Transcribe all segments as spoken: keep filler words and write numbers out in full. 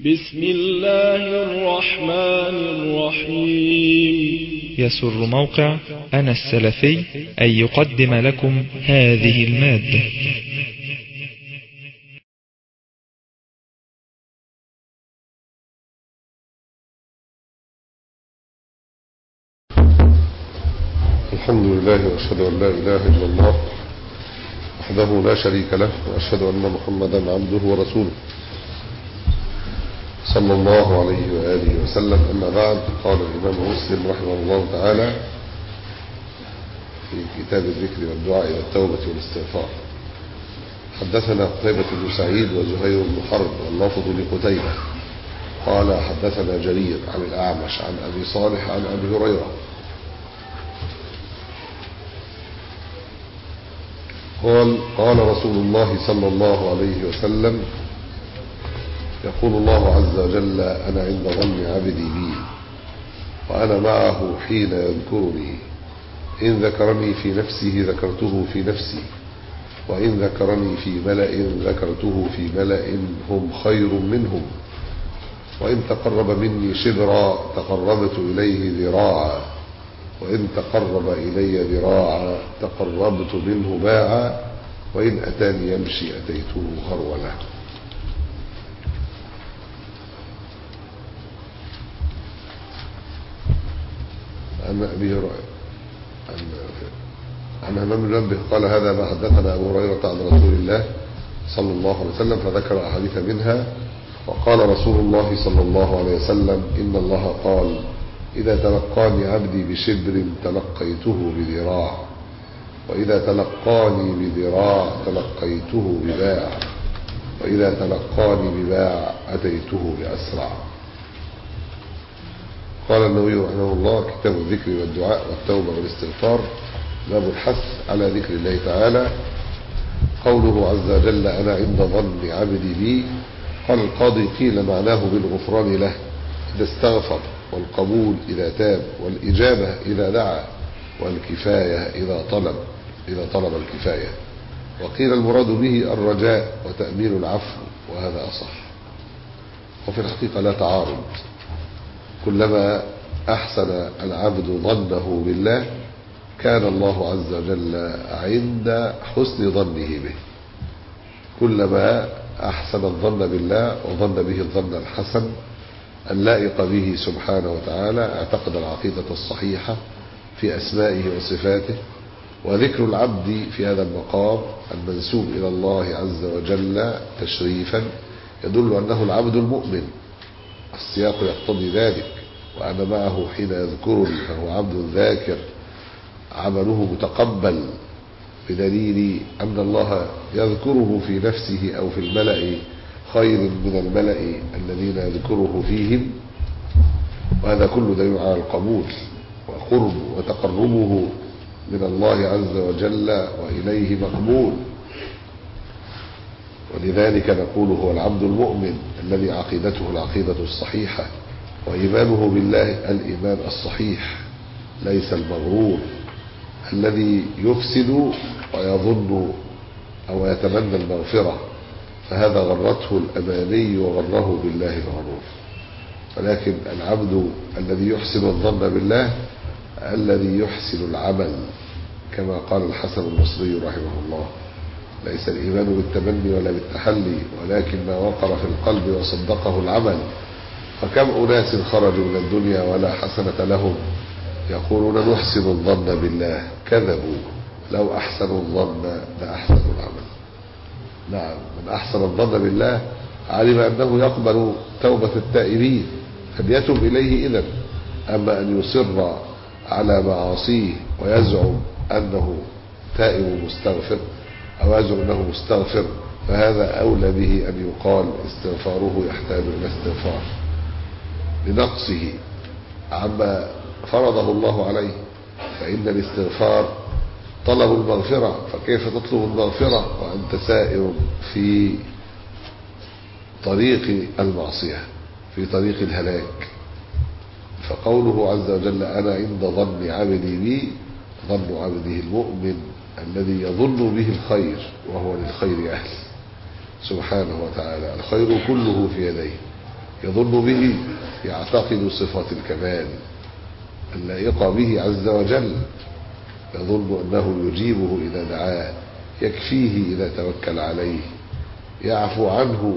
بسم الله الرحمن الرحيم. يسر موقع أنا السلفي أن يقدم لكم هذه المادة. الحمد لله وأشهد أن لا إله إلا الله وحده لا شريك له، وأشهد أن محمدا عبده ورسوله صلى الله عليه وآله وسلم. أما بعد، قال الإمام مسلم رحمه الله تعالى في كتاب الذكر والدعاء إلى التوبة والاستغفار: حدثنا قتيبة بن سعيد وزهير بن حرب واللفظ لقتيبة قال حدثنا جرير عن الأعمش عن أبي صالح عن أبي هريرة قال قال رسول الله صلى الله عليه وسلم: يقول الله عز وجل: أنا عند ظن عبدي بي وأنا معه حين يذكرني، إن ذكرني في نفسه ذكرته في نفسي، وإن ذكرني في ملأ ذكرته في ملأ هم خير منهم، وإن تقرب مني شبرا تقربت إليه ذراعا، وإن تقرب إلي ذراعا تقربت منه باعا، وإن أتاني يمشي أتيته هرولا. عن أبي هريرة عن همام بن منبه قال: هذا ما حدثنا أبو هريرة عن رسول الله صلى الله عليه وسلم، فذكر أحاديث منها. وقال رسول الله صلى الله عليه وسلم: إن الله قال: إذا تلقاني عبدي بشبر تلقيته بذراع، وإذا تلقاني بذراع تلقيته بباع، وإذا تلقاني بباع أتيته بأسرع. قال النووي رحمه الله: كتاب الذكر والدعاء والتوبة والاستغفار، باب الحث على ذكر الله تعالى. قوله عز وجل: أنا عند ظن عبدي بي. قال القاضي: قيل معناه بالغفران له إذا استغفر، والقبول إذا تاب، والإجابة إذا دعا، والكفاية إذا طلب إذا طلب الكفاية. وقيل المراد به الرجاء وتأمين العفو، وهذا أصح. وفي الحقيقة لا تعارض، كلما أحسن العبد ظنه بالله كان الله عز وجل عند حسن ظنه به. كلما أحسن الظن بالله وظن به الظن الحسن اللائق به سبحانه وتعالى اعتقد العقيدة الصحيحة في أسمائه وصفاته. وذكر العبد في هذا المقام المنسوب إلى الله عز وجل تشريفا يدل أنه العبد المؤمن، السياق يقتضي ذلك. وأنا معه حين يذكرني، فهو عبد ذاكر عمله متقبل، بدليل أن الله يذكره في نفسه أو في الملأ خير من الملأ الذين يذكره فيهم، وهذا كله دليل على القبول وقرب وتقربه من الله عز وجل وإليه مقبول. ولذلك نقول هو العبد المؤمن الذي عقيدته العقيدة الصحيحة، وإيمانه بالله الإيمان الصحيح ليس المغرور الذي يفسد ويظن أو يتمنى المغفرة، فهذا غرته الأماني وغره بالله الغرور. ولكن العبد الذي يحسن الظن بالله الذي يحسن العمل، كما قال الحسن البصري رحمه الله: ليس الإيمان بالتمني ولا بالتحلي، ولكن ما وقر في القلب وصدقه العمل. فكم أناس خرجوا من الدنيا ولا حسنة لهم يقولون نحسن الظن بالله، كذبوا، لو أحسنوا الظن لأحسنوا العمل. نعم، من أحسن الظن بالله علم أنه يقبل توبة التائبين فليتب إليه إذن. أما أن يصر على معاصيه ويزعم أنه تائب مستغفر أو يزعم أنه مستغفر، فهذا أولى به أن يقال استغفاره يحتاج إلى استغفار لنقصه عما فرضه الله عليه. فإن الاستغفار طلب المغفرة، فكيف تطلب المغفرة وأنت سائر في طريق المعصية، في طريق الهلاك؟ فقوله عز وجل: أنا عند ظن عبدي بي، ظن عبده المؤمن الذي يظن به الخير، وهو للخير أهل سبحانه وتعالى. الخير كله في يديه، يظن به يعتقد صفات الكمال اللائقة به عز وجل، يظن أنه يجيبه إذا دعاه، يكفيه إذا توكل عليه، يعفو عنه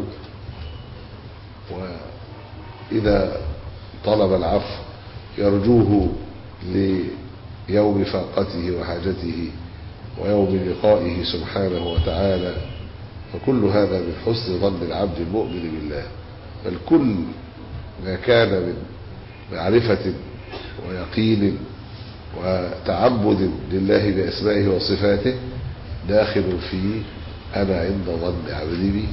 وإذا طلب العفو، يرجوه ليوم فاقته وحاجته ويوم لقائه سبحانه وتعالى. فكل هذا من حسن ظن العبد المؤمن بالله. بل كل ما كان من معرفة ويقين وتعبد لله بأسمائه وصفاته داخل في أنا عند ظن عبدي بي.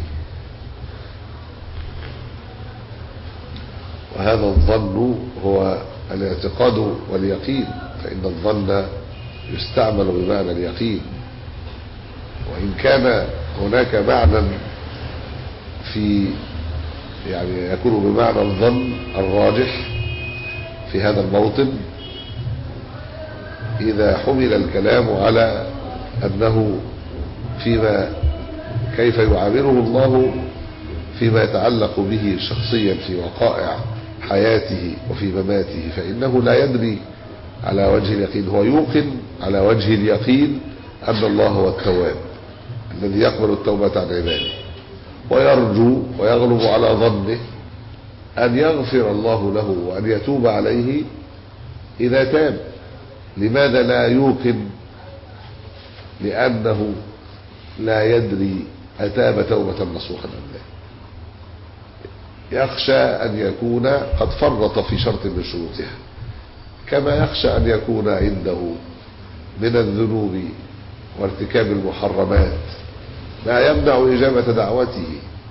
وهذا الظن هو الاعتقاد واليقين، فإن الظن يستعمل بمعنى اليقين، وإن كان هناك معنى في يعني يكون بمعنى الظن الراجح في هذا الموطن إذا حمل الكلام على أنه فيما كيف يعامله الله فيما يتعلق به شخصيا في وقائع حياته وفي مماته، فإنه لا يدري على وجه اليقين، هو يوقن على وجه اليقين أن الله هو التواب الذي يقبل التوبة عن عباده، ويرجو ويغلب على ظنه أن يغفر الله له وأن يتوب عليه إذا تاب. لماذا لا يوقن؟ لأنه لا يدري أتاب توبة نصوحا أم لا، يخشى أن يكون قد فرط في شرط من شروطها، كما يخشى أن يكون عنده من الذنوب وارتكاب المحرمات ما يمنع إجابة دعوته،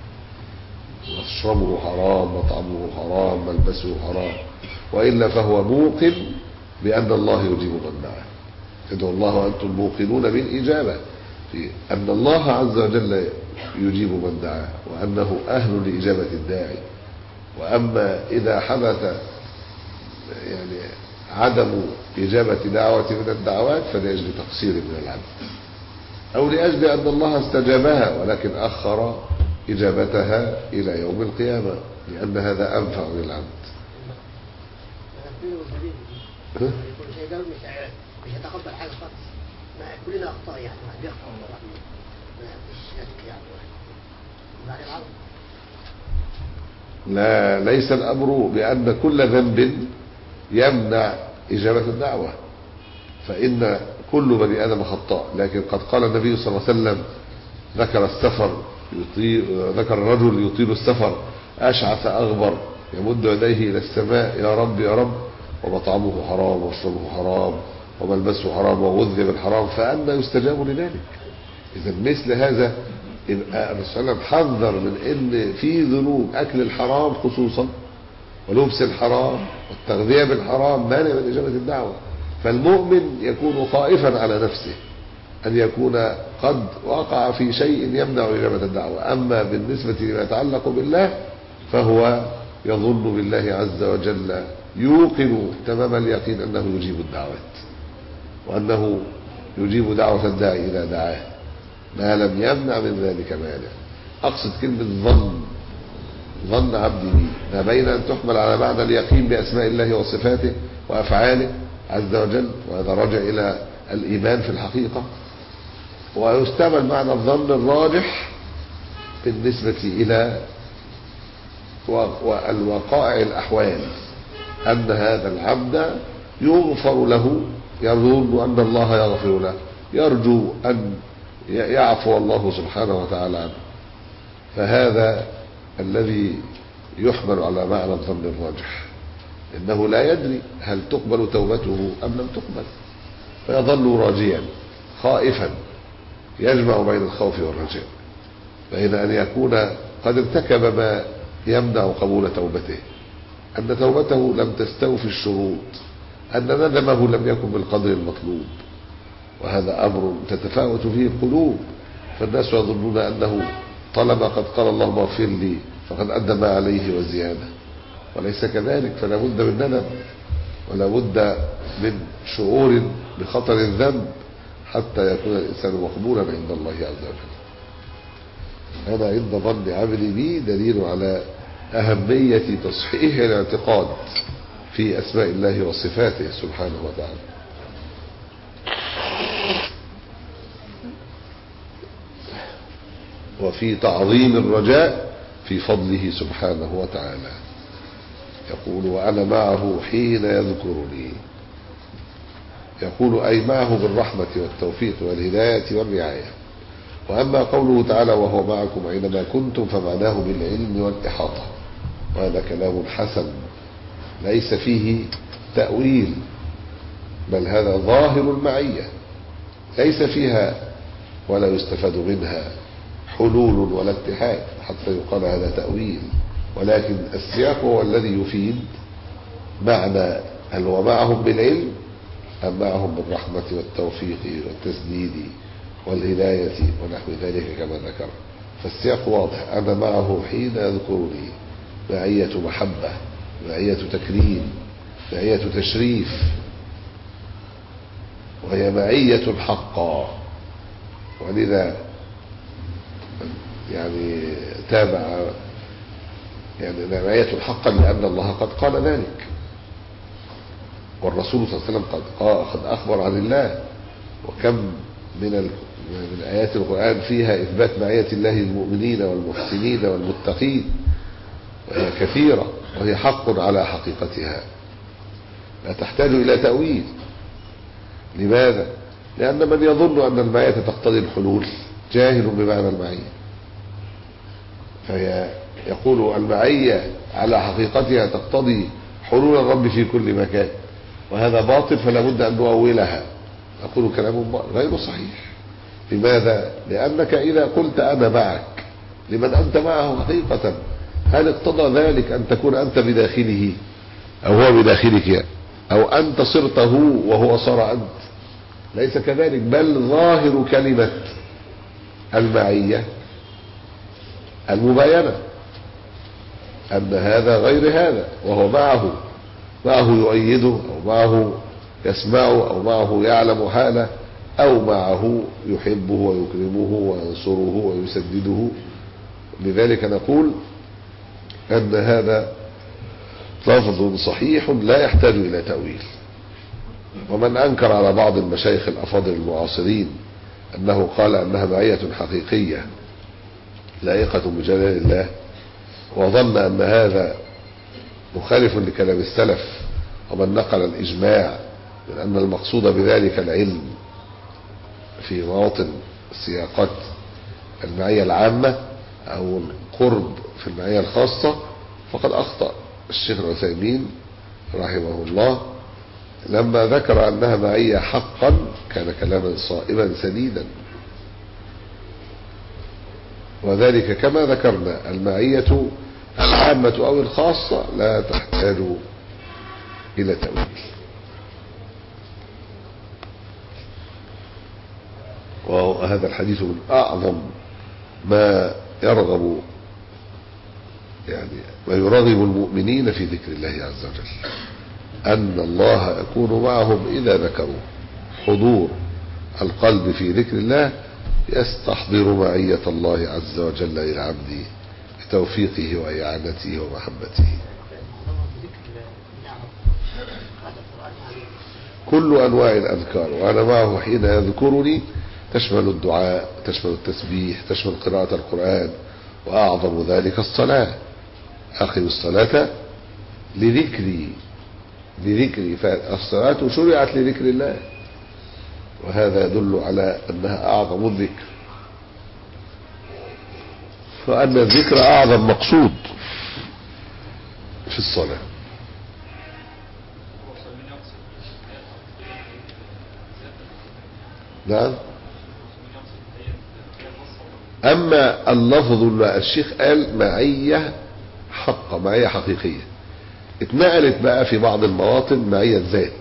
مشربه حرام، مطعمه حرام، ملبسه حرام، وإلا فهو موقن بأن الله يجيب من دعاه. ادعوا الله وأنتم موقنون بالإجابة، في أن الله عز وجل يجيب من دعاه وأنه أهل لإجابة الداعي. وأما إذا حدث يعني عدم إجابة دعوة من الدعوات فلأجل تقصير من العبد، أو لأجل أن الله استجابها ولكن أخر إجابتها إلى يوم القيامة، لأن هذا أنفع للعبد. مش هتقبل حاجة خالص، ما كلنا أخطاء يعني، ما بيخطأ ما فيش شك يعني بعد العظم. لا، ليس الأمر بأن كل ذنب يمنع إجابة الدعوة، فإن كل بني آدم خطاء، لكن قد قال النبي صلى الله عليه وسلم ذكر السفر يطيل، ذكر الرجل يطيل السفر أشعث أغبر يمد يديه إلى السماء يا رب يا رب، ومطعمه حرام ومشربه حرام وملبسه حرام وغذي بالحرام، فأنا يستجاب لذلك. إذا مثل هذا الرسول صلى الله عليه وسلم حذر من ان في ذنوب اكل الحرام خصوصا ولبس الحرام والتغذية بالحرام مانع من اجابة الدعوة. فالمؤمن يكون خائفا على نفسه ان يكون قد وقع في شيء يمنع اجابة الدعوة. اما بالنسبة لما يتعلق بالله فهو يظن بالله عز وجل، يوقن تمام اليقين انه يجيب الدعوات وانه يجيب دعوة الداعي اذا دعاه ما لم يمنع من ذلك مانع. أقصد كلمة ظن، ظن عبدي بي، ما بين أن تحمل على معنى اليقين بأسماء الله وصفاته وأفعاله عز وجل، وهذا راجع إلى الإيمان في الحقيقة، ويستعمل معنى الظن الراجح بالنسبة إلى الوقائع الأحوال، أن هذا العبد يغفر له، يظن أن الله يغفر له، يرجو أن يعفو الله سبحانه وتعالى عنه. فهذا الذي يحمل على معنى الظن الراجح، إنه لا يدري هل تقبل توبته أم لم تقبل، فيظل راجيا خائفا، يجمع بين الخوف والرجاء، بين أن يكون قد ارتكب ما يمنع قبول توبته، أن توبته لم تستوفي الشروط، أن ندمه لم يكن بالقدر المطلوب، وهذا أمر تتفاوت فيه القلوب. فالناس يظنون أنه طالما قد قال اللهم اغفر لي فقد أدى ما عليه وزيادة، وليس كذلك. فلا بد من ندم ولا بد من شعور بخطر الذنب حتى يكون الإنسان مقبولا عند الله عز وجل. هذا عند ظن عبدي بي دليل على أهمية تصحيح الاعتقاد في أسماء الله وصفاته سبحانه وتعالى. وفي تعظيم الرجاء في فضله سبحانه وتعالى. يقول وأنا معه حين يذكرني، يقول أي معه بالرحمة والتوفيق والهداية والرعاية. وأما قوله تعالى وهو معكم أينما كنتم فمعناه بالعلم والإحاطة، وهذا كلام حسن ليس فيه تأويل، بل هذا ظاهر المعية ليس فيها ولا يستفاد منها حلول ولا اتحاد حتى يقال هذا تأويل، ولكن السياق هو الذي يفيد معنى هل هو معهم بالعلم أم معهم بالرحمة والتوفيق والتسديد والهداية ونحو ذلك كما ذكر. فالسياق واضح، أنا معه حين يذكرني، معية محبة، معية تكريم، معية تشريف، وهي معية حقا. ولذا يعني تابع يعني معية حقا لأن الله قد قال ذلك، والرسول صلى الله عليه وسلم قد قد أخبر عن الله. وكم من من آيات القرآن فيها إثبات معية الله للمؤمنين والمحسنين والمتقين، وهي كثيرة وهي حق على حقيقتها لا تحتاج إلى تأويل. لماذا؟ لأن من يظن أن المعية تقتضي الحلول جاهل بمعنى المعية. فهي يقول المعية على حقيقتها تقتضي حلول الرب في كل مكان، وهذا باطل فلا بد أن نؤولها. أقول كلام غير صحيح. لماذا؟ لأنك إذا قلت أنا معك لمن أنت معه حقيقة، هل اقتضى ذلك أن تكون أنت بداخله أو هو بداخلك، أو أنت صرته وهو صار أنت؟ ليس كذلك، بل ظاهر كلمة المعية المباينة أن هذا غير هذا، وهو معه معه يؤيده أو معه يسمعه أو معه يعلم حاله أو معه يحبه ويكرمه وينصره ويسدده. لذلك نقول أن هذا لفظ صحيح لا يحتاج إلى تأويل. ومن أنكر على بعض المشايخ الأفاضل المعاصرين أنه قال أنها معية حقيقية لائقة بجلال الله، وظن أن هذا مخالف لكلام السلف ومن نقل الإجماع من أن المقصود بذلك العلم في مواطن سياقات المعية العامة أو القرب في المعية الخاصة، فقد أخطأ الشيخ العثيمين رحمه الله لما ذكر أنها معية حقا، كان كلاما صائبا سديدا. وذلك كما ذكرنا المعية العامة أو الخاصة لا تحتاج إلى تأويل. وهذا الحديث من أعظم ما يرغب يعني ما يرغب المؤمنين في ذكر الله عز وجل، أن الله يكون معهم إذا ذكروا. حضور القلب في ذكر الله يستحضر معية الله عز وجل إلى عبده بتوفيقه وإعانته ومحبته. كل أنواع الأذكار وأنا معه حين يذكرني تشمل الدعاء، تشمل التسبيح، تشمل قراءة القرآن، وأعظم ذلك الصلاة. أقم الصلاة لذكري لذكري فالصلاة شرعت لذكر الله، وهذا يدل على أنها أعظم الذكر، فأن الذكر أعظم مقصود في الصلاة. نعم. أما اللفظ الشيخ قال معية حقة، معية حقيقية، اتنقلت بقى في بعض المواطن معية ذات،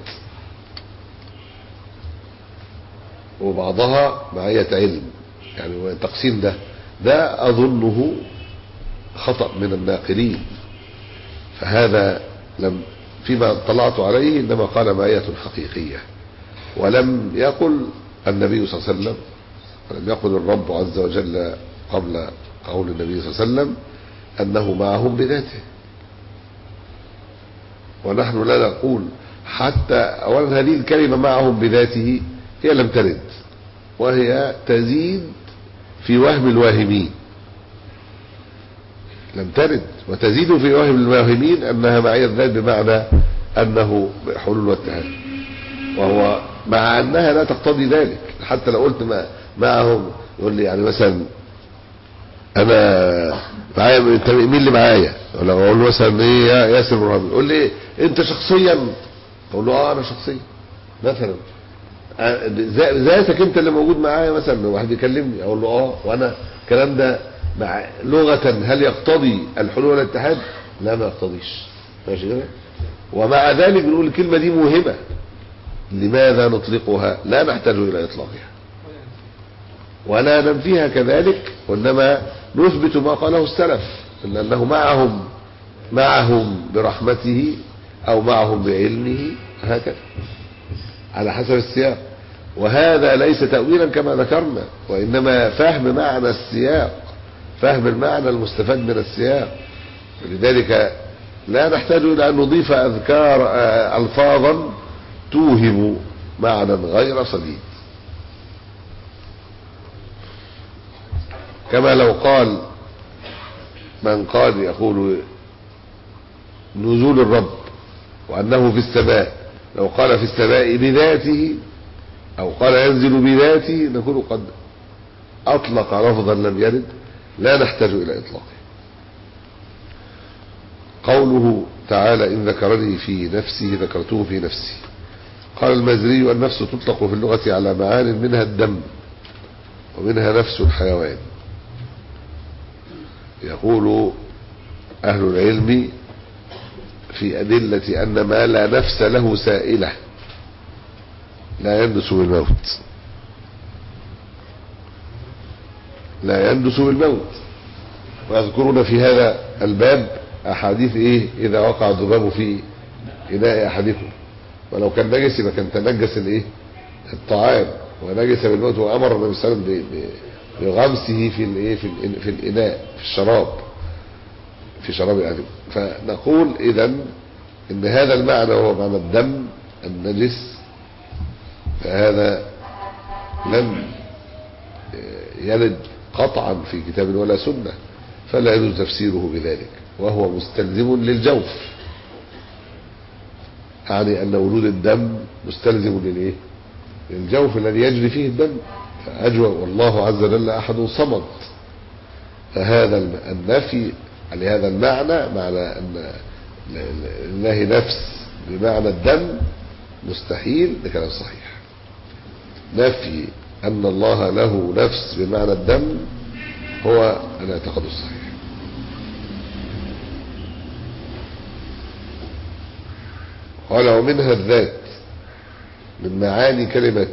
وبعضها معية علم. يعني التقسيم ده ده أظنه خطأ من الناقلين، فهذا لم فيما اطلعت عليه إنما قال معية حقيقية، ولم يقل النبي صلى الله عليه وسلم، ولم يقل الرب عز وجل قبل قول النبي صلى الله عليه وسلم أنه معهم بذاته. ونحن لا نقول حتى أولا هذه الكلمة معهم بذاته هي لم ترد، وهي تزيد في وهم الواهمين، لم ترد وتزيد في وهم الواهمين أنها معية الذات بمعنى أنه حلول واتحاد، وهو مع أنها لا تقتضي ذلك. حتى لو قلت ما معهم يقول لي يعني مثلا أنا معايا مين اللي معايا، ولا أقول له مثلا إيه يا ياسر برهامي، يقول لي إيه أنت شخصيا، أقول له آه أنا شخصيا مثلا ذاتك أنت اللي موجود معايا، مثلا واحد يكلمني أقول له آه، وأنا الكلام ده مع لغة هل يقتضي الحلول والاتحاد؟ لا ما يقتضيش، ماشي كده. ومع ذلك بنقول الكلمة دي موهمة، لماذا نطلقها؟ لا نحتاج إلى إطلاقها ولا ننفيها كذلك، وإنما نثبت ما قاله السلف إن أنه معهم معهم برحمته أو معهم بعلمه، هكذا على حسب السياق. وهذا ليس تأويلا كما ذكرنا، وإنما فهم معنى السياق، فهم المعنى المستفاد من السياق. لذلك لا نحتاج إلى أن نضيف أذكار ألفاظا توهم معنى غير صديد. كما لو قال من قال يقول نزول الرب وأنه في السماء، لو قال في السماء بذاته أو قال ينزل بذاته نقول قد أطلق لفظا لم يرد، لا نحتاج إلى إطلاقه. قوله تعالى إن ذكرني في نفسه ذكرته في نفسي. قال المازري النفس تطلق في اللغة على معان منها الدم ومنها نفس الحيوان. يقول أهل العلم في أدلة أن ما لا نفس له سائلة لا يندس بالموت، لا يندس بالموت. ويذكرون في هذا الباب أحاديث إيه إذا وقع الذباب في إناء أحدكم، ولو كان نجس يبقى كان تنجس الإيه الطعام ونجس بالموت، وأمر النبي صلى الله عليه وسلم بغمسه في الإيه في, في الإناء في الشراب في شراب الأدم. فنقول إذن إن هذا المعنى وهو معنى الدم النجس، فهذا لم يرد قطعا في كتاب ولا سنة، فلا يجوز تفسيره بذلك، وهو مستلزم للجوف، يعني أن وجود الدم مستلزم للإيه للجوف الذي يجري فيه الدم. فأجوى والله عز وجل أحد صمد، فهذا النفي لهذا المعنى معنى أن لله نفس بمعنى الدم مستحيل، ده كلام صحيح. نفي أن الله له نفس بمعنى الدم هو الاعتقاد الصحيح. قال ومنها الذات، من معاني كلمة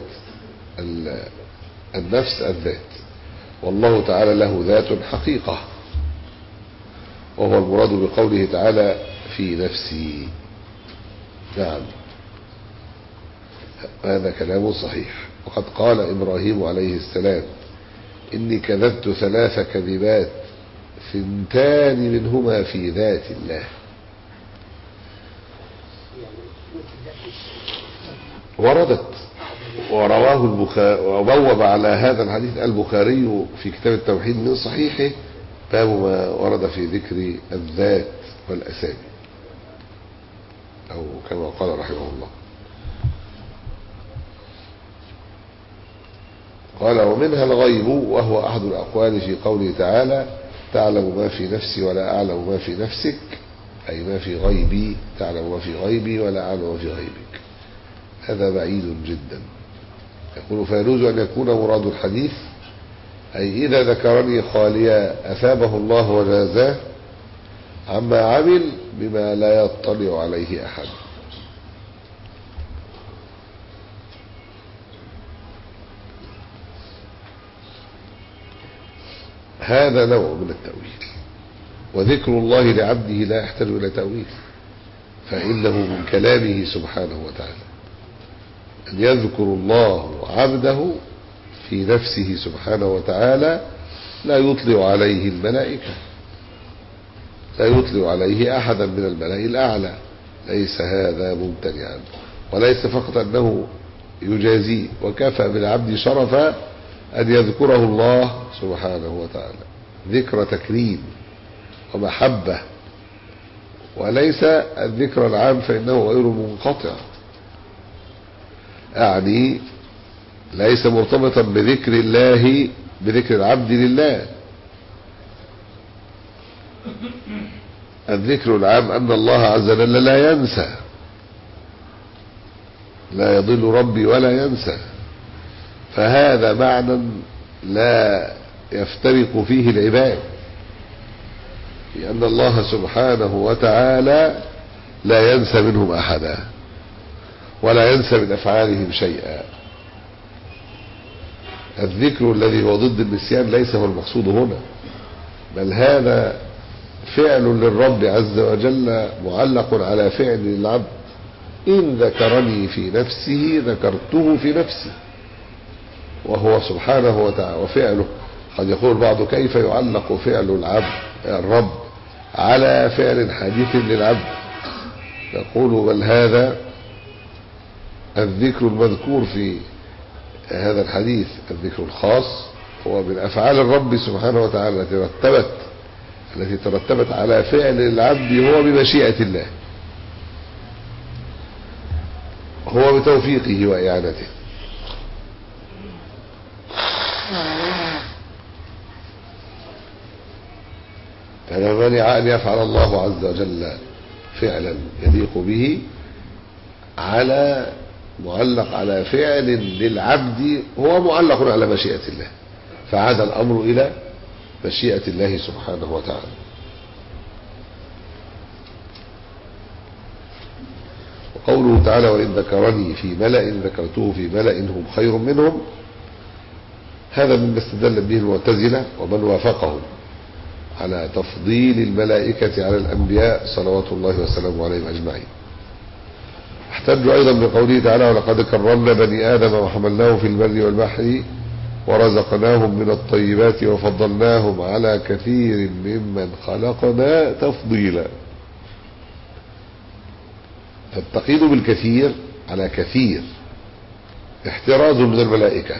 النفس الذات، والله تعالى له ذات حقيقة، وهو المراد بقوله تعالى في نفسي. نعم هذا كلام صحيح. وقد قال إبراهيم عليه السلام إني كذبت ثلاث كذبات ثنتان منهما في ذات الله. وردت ورواه البخاري وبوب على هذا الحديث البخاري في كتاب التوحيد من صحيحه باب ما ورد في ذكر الذات والأسامي، أو كما قال رحمه الله. قال ومنها الغيب، وهو أحد الأقوال في قوله تعالى تعلم ما في نفسي ولا أعلم ما في نفسك، أي ما في غيبي، تعلم ما في غيبي ولا أعلم ما في غيبك. هذا بعيد جدا. يقول فيجوز أن يكون مراد الحديث أي إذا ذكرني خاليا أثابه الله وجازاه عما عمل بما لا يطلع عليه أحد. هذا نوع من التأويل، وذكر الله لعبده لا يحتاج إلى تأويل، فإنه من كلامه سبحانه وتعالى أن يذكر الله عبده في نفسه سبحانه وتعالى لا يطلع عليه الملائكة، لا يطلع عليه أحدا من الملأ الأعلى. ليس هذا ممتنعا، وليس فقط أنه يجازيه، وكفى بالعبد شرفا أن يذكره الله سبحانه وتعالى ذكر تكريم ومحبة، وليس الذكر العام فإنه غير منقطع، يعني ليس مرتبطا بذكر الله بذكر العبد لله. الذكر العام أن الله عز وجل لا ينسى، لا يضل ربي ولا ينسى، فهذا معنى لا يفترق فيه العباد، لأن الله سبحانه وتعالى لا ينسى منهم أحدا ولا ينسى من أفعالهم شيئا. الذكر الذي هو ضد النسيان ليس هو المقصود هنا، بل هذا فعل للرب عز وجل معلق على فعل العبد. إن ذكرني في نفسه ذكرته في نفسي، وهو سبحانه وتعالى وفعله. قد يقول البعض كيف يعلق فعل العبد الرب على فعل حديث للعبد؟ يقول بل هذا الذكر المذكور في هذا الحديث الذكر الخاص هو من أفعال الرب سبحانه وتعالى التي رتبت التي ترتبت على فعل العبد هو بمشيئة الله، هو بتوفيقه وإعانته. فلا مانع أن يفعل الله عز وجل فعلا يليق به على معلق على فعل للعبد هو معلق على مشيئة الله، فعاد الأمر إلى مشيئة الله سبحانه وتعالى. وقوله تعالى وإن ذكرني في ملأ ذكرته في ملأ هم خير منهم، هذا مما استدل به المعتزلة ومن وافقهم على تفضيل الملائكة على الأنبياء صلوات الله وسلامه عليهم أجمعين. احتجوا أيضا بقوله تعالى ولقد كرمنا بني آدم وحملناهم في البر والبحر ورزقناهم من الطيبات وفضلناهم على كثير ممن خلقنا تفضيلا. فالتقييد بالكثير على كثير احتراز من الملائكة،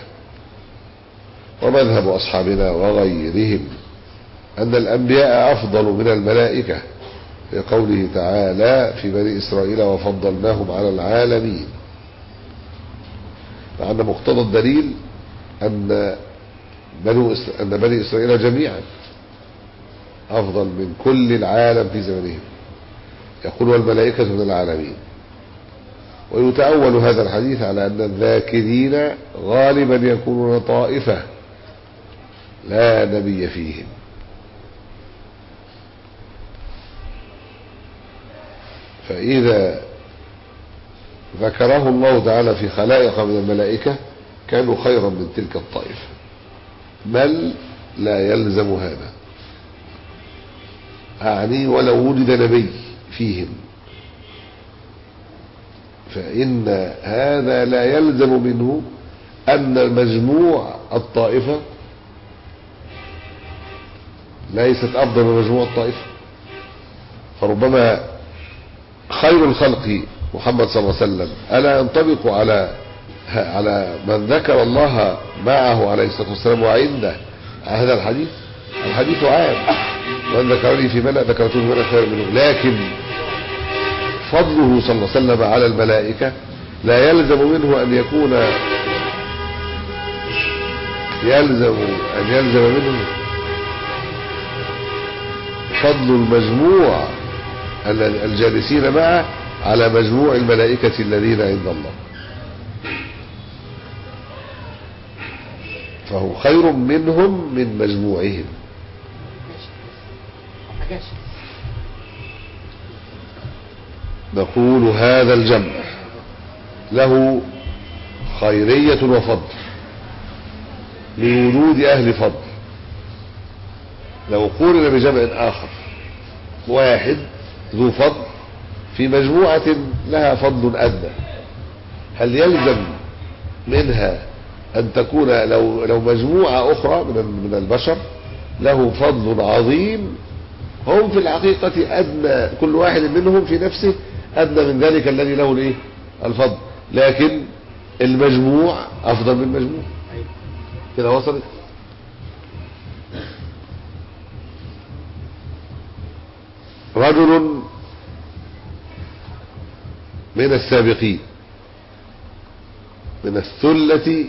ومذهب أصحابنا وغيرهم أن الأنبياء أفضل من الملائكة لقوله تعالى في بني إسرائيل وفضلناهم على العالمين، مع أن مقتضى الدليل أن بنو أن بني إسرائيل جميعا أفضل من كل العالم في زمنهم، يقول والملائكة من العالمين. ويتأول هذا الحديث على أن الذاكرين غالبا يكونون طائفة لا نبي فيهم، فإذا ذكره الله تعالى في خلائق من الملائكة كانوا خيرا من تلك الطائفة، بل لا يلزم هذا، أعني ولو وجد نبي فيهم فإن هذا لا يلزم منه أن مجموع الطائفة ليست أفضل من مجموع الطائفة. فربما خير الخلق محمد صلى الله عليه وسلم ألا ينطبق على على من ذكر الله معه عليه الصلاة والسلام وعنده هذا الحديث؟ الحديث عام، من ذكرني في ملأ ذكرته في ملأ خير منه، لكن فضله صلى الله عليه وسلم على الملائكة لا يلزم منه أن يكون يلزم أن يلزم منه فضل المجموع الجالسين معه على مجموع الملائكة الذين عند الله، فهو خير منهم من مجموعهم. نقول هذا الجمع له خيرية وفضل لوجود أهل فضل، لو قولنا بجمع آخر واحد ذو فضل في مجموعة لها فضل أدنى، هل يلزم منها أن تكون لو لو مجموعة أخرى من من البشر له فضل عظيم هم في الحقيقة أدنى، كل واحد منهم في نفسه أدنى من ذلك الذي له الايه الفضل، لكن المجموع أفضل من المجموع. كده وصلت؟ رجل من السابقين من الثلة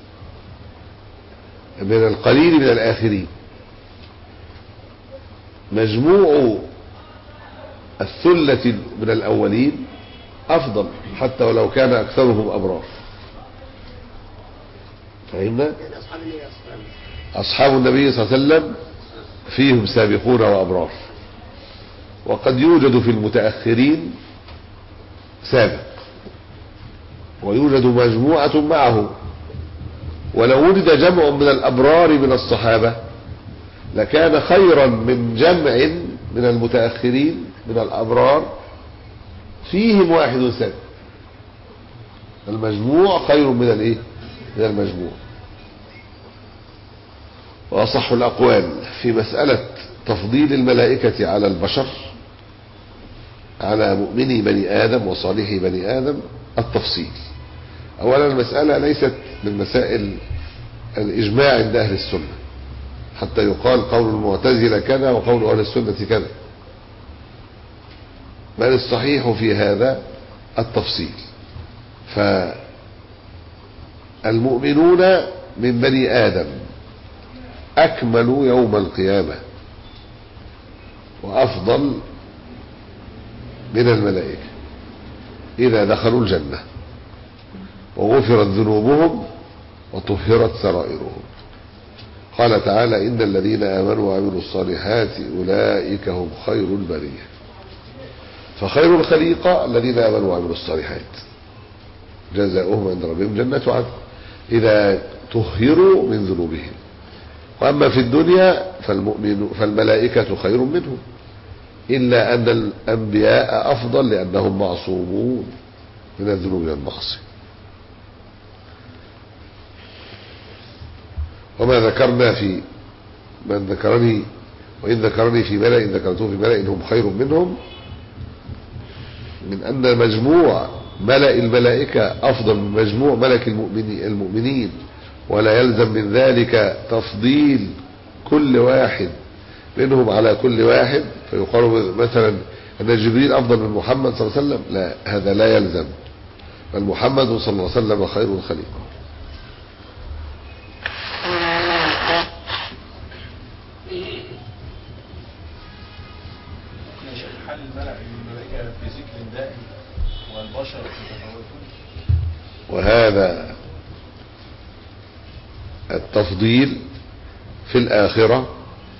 من القليل من الآخرين، مجموع الثلة من الأولين أفضل حتى ولو كان أكثرهم أبرار. فهمنا؟ أصحاب النبي صلى الله عليه وسلم فيهم سابقون وأبرار، وقد يوجد في المتأخرين سابق ويوجد مجموعة معه، ولو وجد جمع من الأبرار من الصحابة لكان خيرا من جمع من المتأخرين من الأبرار فيهم واحد سابق. المجموع خير من الايه من المجموع. وأصح الأقوال في مسألة تفضيل الملائكة على البشر على مؤمني بني آدم وصالحي بني آدم التفصيل. أولا المسألة ليست من مسائل الإجماع عند أهل السنة حتى يقال قول المعتزلة كذا وقول أهل السنة كذا، بل الصحيح في هذا التفصيل. فالمؤمنون من بني آدم أكملوا يوم القيامة وأفضل من الملائكة إذا دخلوا الجنة وغفرت ذنوبهم وطهرت سرائرهم. قال تعالى: إن الذين آمنوا وعملوا الصالحات أولئك هم خير البرية. فخير الخليقة الذين آمنوا وعملوا الصالحات جزاؤهم عند ربهم جنة عدن إذا طهروا من ذنوبهم. وأما في الدنيا فالمؤمن فالملائكة خير منهم، إلا أن الأنبياء أفضل لأنهم معصومون من الذنوب والمعصية. وما ذكرنا في من ذكرني وإن ذكرني في ملأ إن ذكرته في ملأ إنهم خير منهم، من أن مجموع ملأ الملائكة أفضل من مجموع ملك المؤمنين، ولا يلزم من ذلك تفضيل كل واحد منهم على كل واحد فيقال مثلا أن جبريل أفضل من محمد صلى الله عليه وسلم. لا، هذا لا يلزم، بل محمد صلى الله عليه وسلم خير الخليقة. حل الملأ الملائكة في ذكر دائم والبشر يتفاوتون، وهذا التفضيل في الآخرة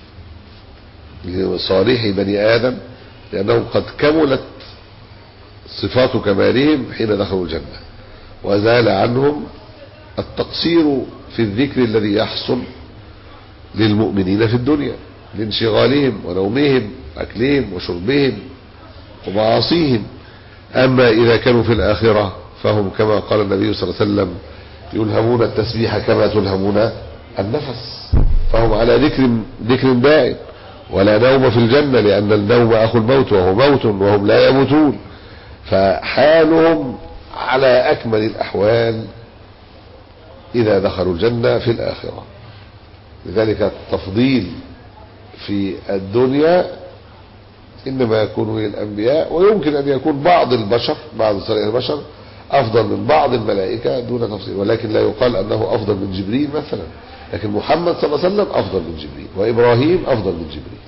لصالح بني آدم لأنهم قد كملت صفات كمالهم حين دخلوا الجنة، وزال عنهم التقصير في الذكر الذي يحصل للمؤمنين في الدنيا لانشغالهم ونومهم أكلهم وشربهم ومعاصيهم. أما إذا كانوا في الآخرة فهم كما قال النبي صلى الله عليه وسلم يلهمون التسبيح كما تلهمون النفس، فهم على ذكر ذكر دائم، ولا نوم في الجنة لأن النوم أخو الموت وهو موت وهم لا يموتون، فحالهم على أكمل الأحوال إذا دخلوا الجنة في الآخرة. لذلك التفضيل في الدنيا إنما يكون للأنبياء، ويمكن أن يكون بعض البشر بعض صالح البشر أفضل من بعض الملائكة دون تفصيل، ولكن لا يقال أنه أفضل من جبريل مثلا، لكن محمد صلى الله عليه وسلم أفضل من جبريل، وإبراهيم أفضل من جبريل.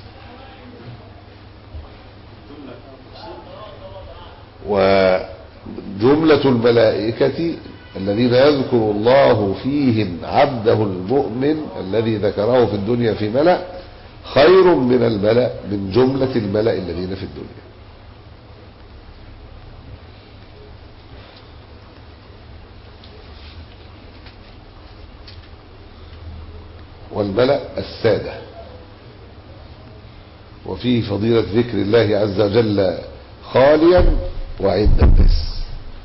وجملة الملائكة الذين يذكر الله فيهم عبده المؤمن الذي ذكره في الدنيا في ملأ خير من الملأ من جملة الملأ الذين في الدنيا. والملأ السادة. وفيه فضيلة ذكر الله عز وجل خاليا وعند الناس،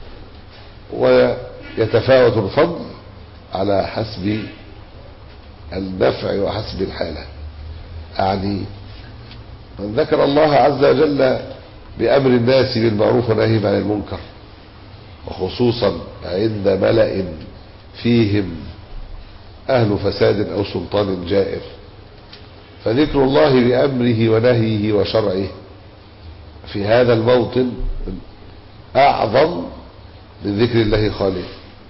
ويتفاوت الفضل على حسب النفع وحسب الحالة. أعني من ذكر الله عز وجل بأمر الناس بالمعروف ونهيهم عن المنكر، وخصوصا عند ملأ فيهم أهل فساد أو سلطان جائر، فذكر الله بأمره ونهيه وشرعه في هذا الموطن أعظم من ذكر الله خالص،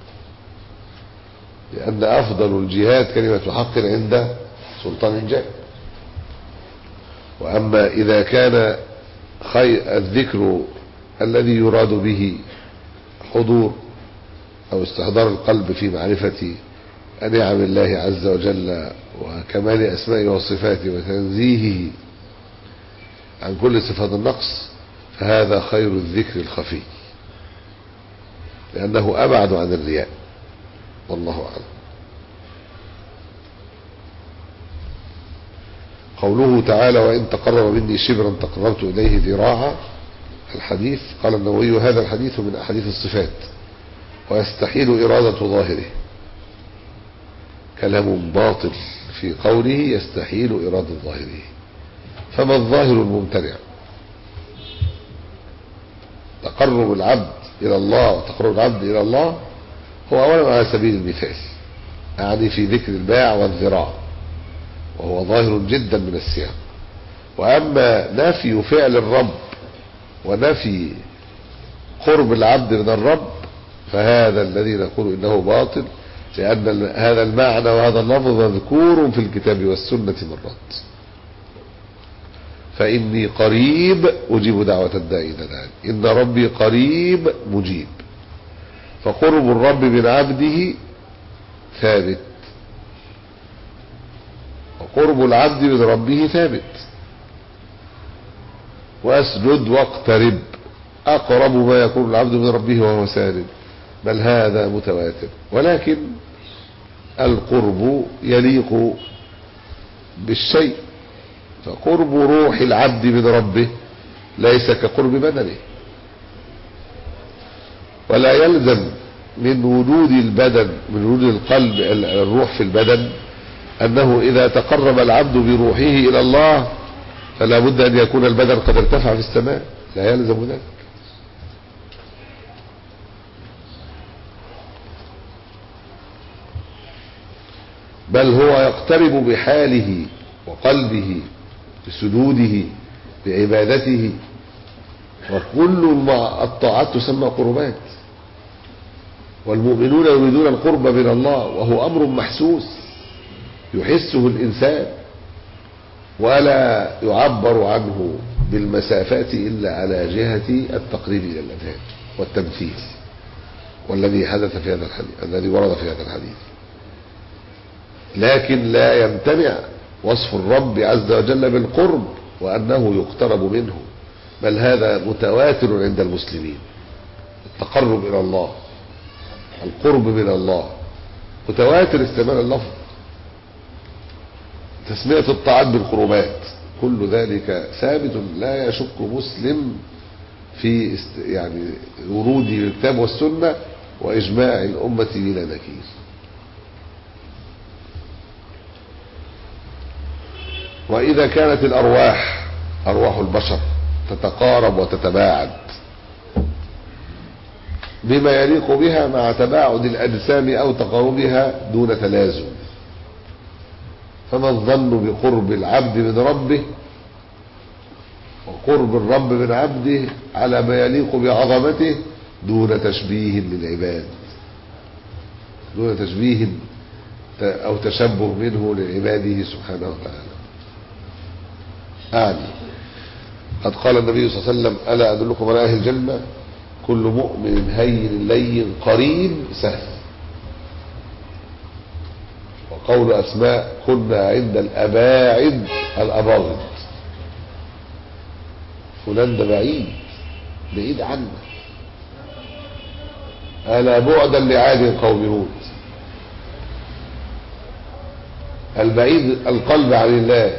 لأن أفضل الجهاد كلمة حق عند سلطان جائر. وأما إذا كان خير الذكر الذي يراد به حضور أو استحضار القلب في معرفة نعم الله عز وجل وكمال أسمائه وصفاته وتنزيهه عن كل صفات النقص، فهذا خير الذكر الخفي، لأنه أبعد عن الرياء، والله أعلم. قوله تعالى: وإن تقرب مني شبرا تقربت إليه ذراعا، الحديث قال النووي: هذا الحديث من أحاديث الصفات، ويستحيل إرادة ظاهره، كلام باطل في قوله يستحيل إرادة ظاهره. فما الظاهر الممتنع؟ تقرب العبد إلى الله وتقرب العبد إلى الله هو أولا على سبيل المثال، يعني في ذكر الباع والذراع، وهو ظاهر جدا من السياق. وأما نفي فعل الرب ونفي قرب العبد من الرب فهذا الذي نقول إنه باطل، لأن هذا المعنى وهذا اللفظ مذكور في الكتاب والسنة مرات. فإني قريب أجيب دعوة الداعي إذا دعاني، إن ربي قريب مجيب. فقرب الرب من عبده ثابت، وقرب العبد من ربه ثابت. واسجد واقترب، أقرب ما يكون العبد من ربه وهو ساجد، بل هذا متواتر. ولكن القرب يليق بالشيء، فقرب روح العبد من ربه ليس كقرب بدنه. ولا يلزم من وجود البدن من وجود القلب الروح في البدن أنه إذا تقرب العبد بروحه إلى الله فلا بد أن يكون البدن قد ارتفع في السماء، لا يلزم ذلك. بل هو يقترب بحاله وقلبه بسجوده بعبادته، وكل الطاعات تسمى قربات. والمؤمنون يريدون القرب من الله، وهو أمر محسوس يحسه الإنسان، ولا يعبر عنه بالمسافات إلا على جهة التقريب إلى الأذهان والتمثيل، والذي حدث في هذا الحديث الذي ورد في هذا الحديث. لكن لا يمتنع وصف الرب عز وجل بالقرب وأنه يقترب منه، بل هذا متواتر عند المسلمين. التقرب إلى الله، القرب من الله، متواتر استعمال اللفظ. تسمية الطاعات بالقربات، كل ذلك ثابت لا يشك مسلم في يعني ورود الكتاب والسنة وإجماع الأمة بلا نكير. وإذا كانت الأرواح أرواح البشر تتقارب وتتباعد بما يليق بها مع تباعد الأجسام أو تقاربها دون تلازم، فما الظن بقرب العبد من ربه وقرب الرب من عبده على ما يليق بعظمته دون تشبيه للعباد، دون تشبيه أو تشبه منه لعباده سبحانه وتعالى. أعني قد قال النبي صلى الله عليه وسلم: ألا أدلكم على أهل الجنة؟ كل مؤمن هين لين قريب سهل. وقول أسماء: كنا عند الأباعد الأباغض، فلان ده بعيد بعيد عنا. ألا بعدا لعاد قوم هود، البعيد القلب عن الله.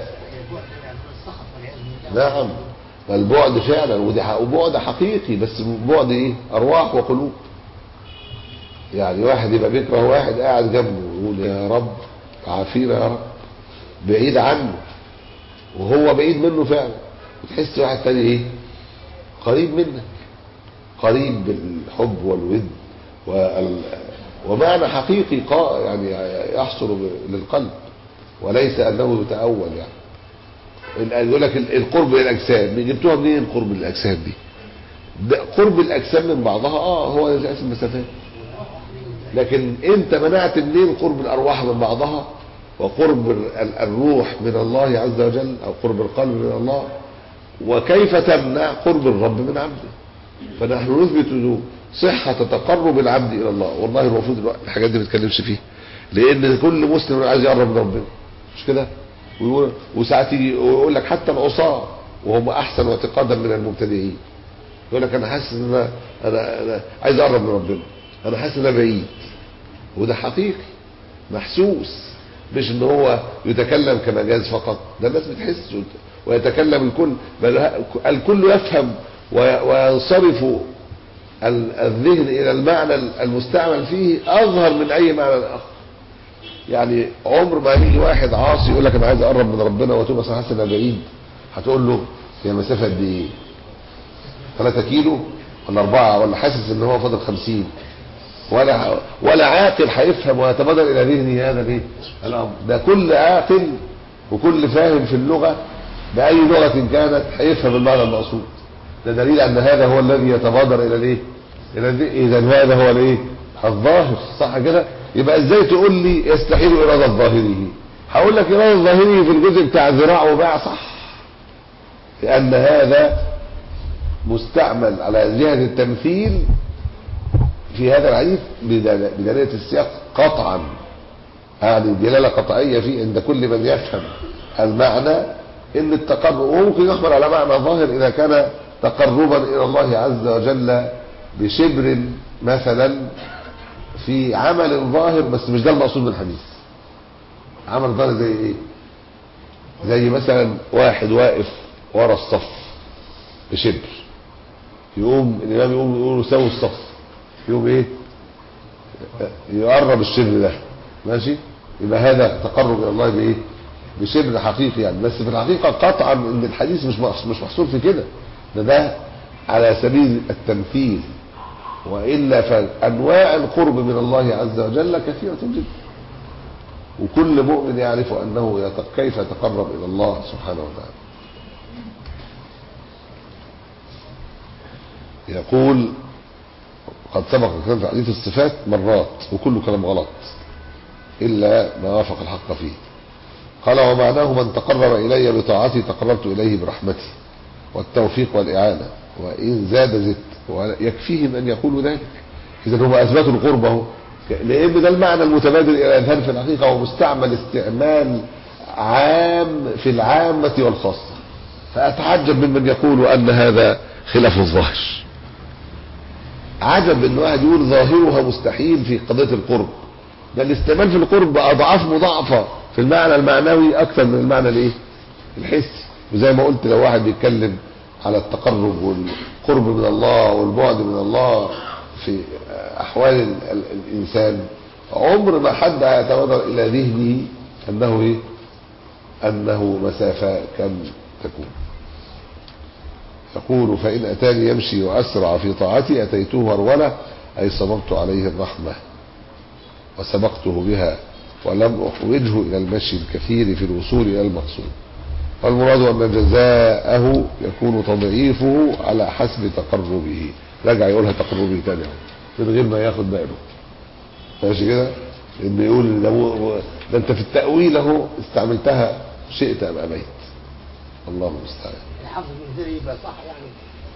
نعم، البعد فعلا، ودي بعد حقيقي، بس بعد ايه؟ ارواح وقلوب. يعني واحد يبقى بيكره واحد قاعد جنبه يقول يا رب عافينا يا رب، بعيد عنه وهو بعيد منه فعلا، وتحس واحد تاني ايه قريب منك، قريب بالحب والود وال... ومعنى حقيقي قا يعني يحصل للقلب وليس انه يتأول. يعني يقول لك القرب للاجسام، جبتوها منين قرب الاجسام دي؟ ده قرب الاجسام من بعضها اه هو يقاس المسافات، لكن انت منعت منين قرب الارواح من بعضها وقرب الروح من الله عز وجل او قرب القلب من الله؟ وكيف تمنع قرب الرب من عبده؟ فنحن نثبت صحة تقرب العبد الى الله. والله المفروض الحاجات دي ما نتكلمش فيها، لان كل مسلم عايز يقرب من ربنا، مش كده؟ ويقول وساعات يجي ويقول لك حتى العصاة وهم احسن اعتقادا من المبتدئين، يقول لك انا حاسس ان انا انا, أنا عايز اقرب من ربنا، انا حاسس ان انا بعيد. وده حقيقي محسوس، مش ان هو يتكلم كمجاز فقط، ده الناس بتحس ويتكلم الكل، بل الكل يفهم وينصرف الذهن الى المعنى المستعمل فيه اظهر من اي معنى اخر. يعني عمر ما يجي واحد عاصي يقول لك انا عايز اقرب من ربنا وتبقى مثلا حاسس انها بعيد، هتقول له هي مسافه قد ايه؟ ثلاثة كيلو ولا أربعة، ولا حاسس ان هو فاضل خمسين؟ ولا ولا عاقل هيفهم ويتبادر الى ذهنه هذا الايه الامر ده. كل عاقل وكل فاهم في اللغه باي لغه كانت هيفهم المعنى المقصود. ده دليل ان هذا هو الذي يتبادر الى الايه الى اذا هذا هو الايه الظاهر، صح كده؟ يبقى ازاي تقول لي يستحيل اراده ظاهره؟ هقول لك اراده ظاهره في الجزء بتاع ذراع وباع، صح، لان هذا مستعمل على جهه التمثيل في هذا الحديث بدلالة السياق قطعا، يعني دلالة قطعية فيه عند كل من يفهم المعنى ان التقرب، وممكن يحمل على معنى ظاهر اذا كان تقربا الى الله عز وجل بشبر مثلا في عمل ظاهر، بس مش ده المقصود من الحديث. عمل ظاهر زي ايه؟ زي مثلا واحد واقف ورا الصف بشبر، يقوم الامام يقوم يقول سووا الصف، يقوم ايه يقرب الشبر ده، ماشي؟ يبقى هذا تقرب الى الله بايه؟ بشبر حقيقي يعني. بس في الحقيقه قطعا ان الحديث مش مش محصور في كده، ده ده على سبيل التمثيل، والا فانواع القرب من الله عز وجل كثيره جدا، وكل مؤمن يعرف انه كيف يتقرب الى الله سبحانه وتعالى. يقول قد سبق الكلام في حديث الصفات مرات وكل كلام غلط إلا ما وافق الحق فيه. قال ومعناه من تقرب إلي بطاعتي تقربت إليه برحمتي والتوفيق والإعانة، وإن زاد زدت، ويكفيهم أن يقولوا ذلك. إذا هم أثبتوا القرب اهو، لأن ده المعنى المتبادل إلى الأذهان في الحقيقة، ومستعمل استعمال عام في العامة والخاصة. فأتعجب من من يقول أن هذا خلاف الظاهر. عجب ان واحد يقول ظاهرها مستحيل في قضية القرب، ده الاستعمال في القرب اضعاف مضاعفة في المعنى المعنوي اكثر من المعنى الايه الحسي. وزي ما قلت لو واحد بيتكلم على التقرب والقرب من الله والبعد من الله في احوال ال ال الانسان، عمر ما حد هيتبادر الى ذهنه انه ايه انه مسافة كم تكون. يقول فإن أتاني يمشي وأسرع في طاعتي أتيته هرولة، أي صببت عليه الرحمة وسبقته بها ولم أحوجه إلى المشي الكثير في الوصول إلى المقصود. والمراد أن جزاءه يكون تضعيفه على حسب تقربه. رجع يقولها تقربه تاني من غير ما ياخد باله، ماشي كده؟ إنه يقول ده, ده أنت في التأويل أهو استعملتها شئت أم أبيت. الله المستعان. الحافظ المنذري يبقى صح يعني؟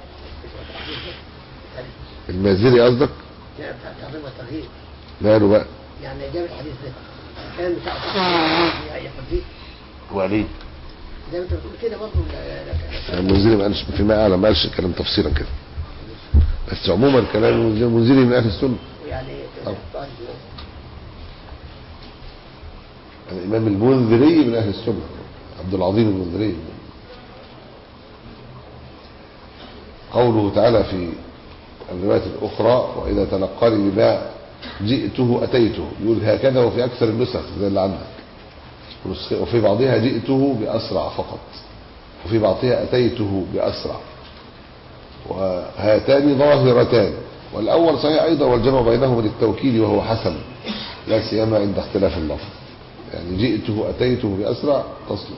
المنذري قصدك؟ لا بتاع تعظيم الترهيب. ماله بقى؟ يعني جاب الحديث ده كان بتاع صح يحفظ فيه. وعليه؟ زي ما انت بتقول كده برضه. المنذري ما قالش فيما اعلم، ما قالش الكلام تفصيلا كده، بس عموما كلام المنذري من اهل السنه. يعني الامام المنذري من اهل السنه، عبد العظيم المنذري. قوله تعالى في الرواية الأخرى وإذا تلقاني بما جئته أتيته، يقول هكذا وفي أكثر النسخ زي اللي عندك، وفي بعضها جئته بأسرع فقط. وفي بعضها أتيته بأسرع، وهاتان ظاهرتان، والأول صحيح أيضا، والجمع بينهما للتوكيد وهو حسن لا سيما عند اختلاف اللفظ، يعني جئته أتيته بأسرع تصلح.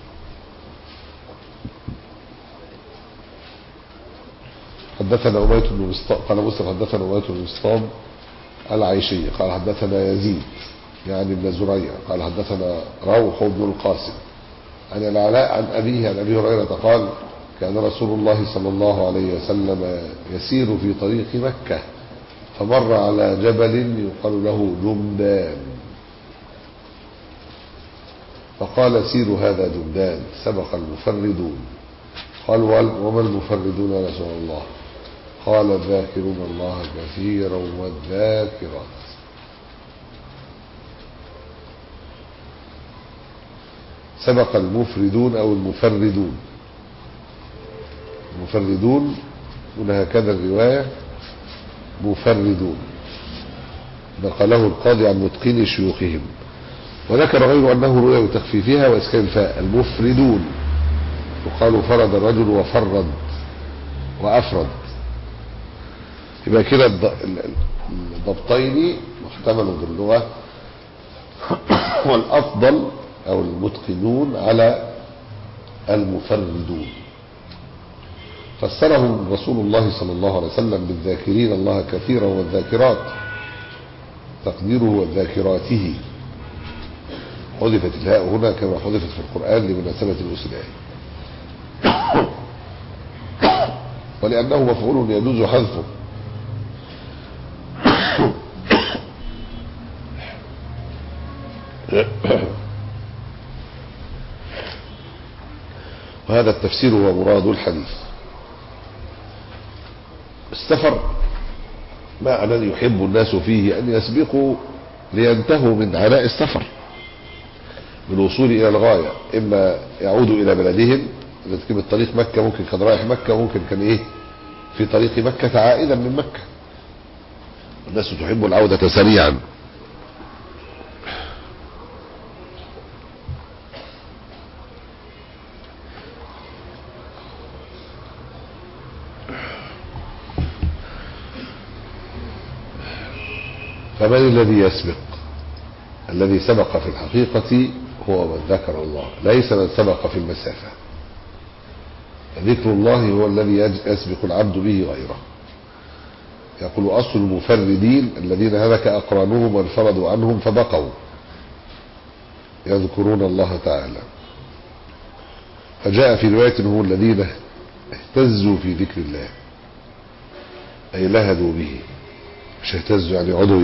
حدثنا أمية بن بسطام قال مسلم حدثنا أمية بن بسطام العيشي قال حدثنا يزيد يعني ابن زريع قال حدثنا روح بن القاسم عن العلاء عن أبيه عن أبي هريرة قال كان رسول الله صلى الله عليه وسلم يسير في طريق مكة فمر على جبل يقال له جمدان، فقال سيروا هذا جمدان سبق المفردون. قال وما المفردون يا رسول الله؟ قال الذاكرون الله كثيرا والذاكرات. سبق المفردون أو المفردون. المفردون هنا هكذا الرواية مفردون نقله القاضي عن متقين شيوخهم، وذكر غير أنه رؤيا بتخفيفها وإسكان الفاء. المفردون يقال فرد الرجل وفرد وأفرد، يبقى كده الضبطين محتمل باللغة، والأفضل أو المتقنون على المفردون. فسرهم رسول الله صلى الله عليه وسلم بالذاكرين الله كثيرا والذاكرات، تقديره والذاكراته، حذفت الهاء هنا كما حذفت في القرآن لمناسبة الأسلاء، ولأنه مفعول يجوز حذفه. وهذا التفسير هو مراد الحديث. السفر معنى يحب الناس فيه أن يسبقوا لينتهوا من عناء السفر بالوصول إلى الغاية، إما يعودوا إلى بلدهم، إذا كان الطريق مكة ممكن كان رايح مكة، ممكن كان إيه في طريق مكة عائدا من مكة. الناس تحب العودة سريعا. فمن الذي يسبق؟ الذي سبق في الحقيقة هو من ذكر الله، ليس من سبق في المسافة. ذكر الله هو الذي يسبق العبد به غيره. يقول أصل المفردين الذين هلك أقرانهم وانفردوا عنهم فبقوا يذكرون الله تعالى. فجاء في رواية هم الذين اهتزوا في ذكر الله، أي لهدوا به. مش اهتزوا يعني يقعدوا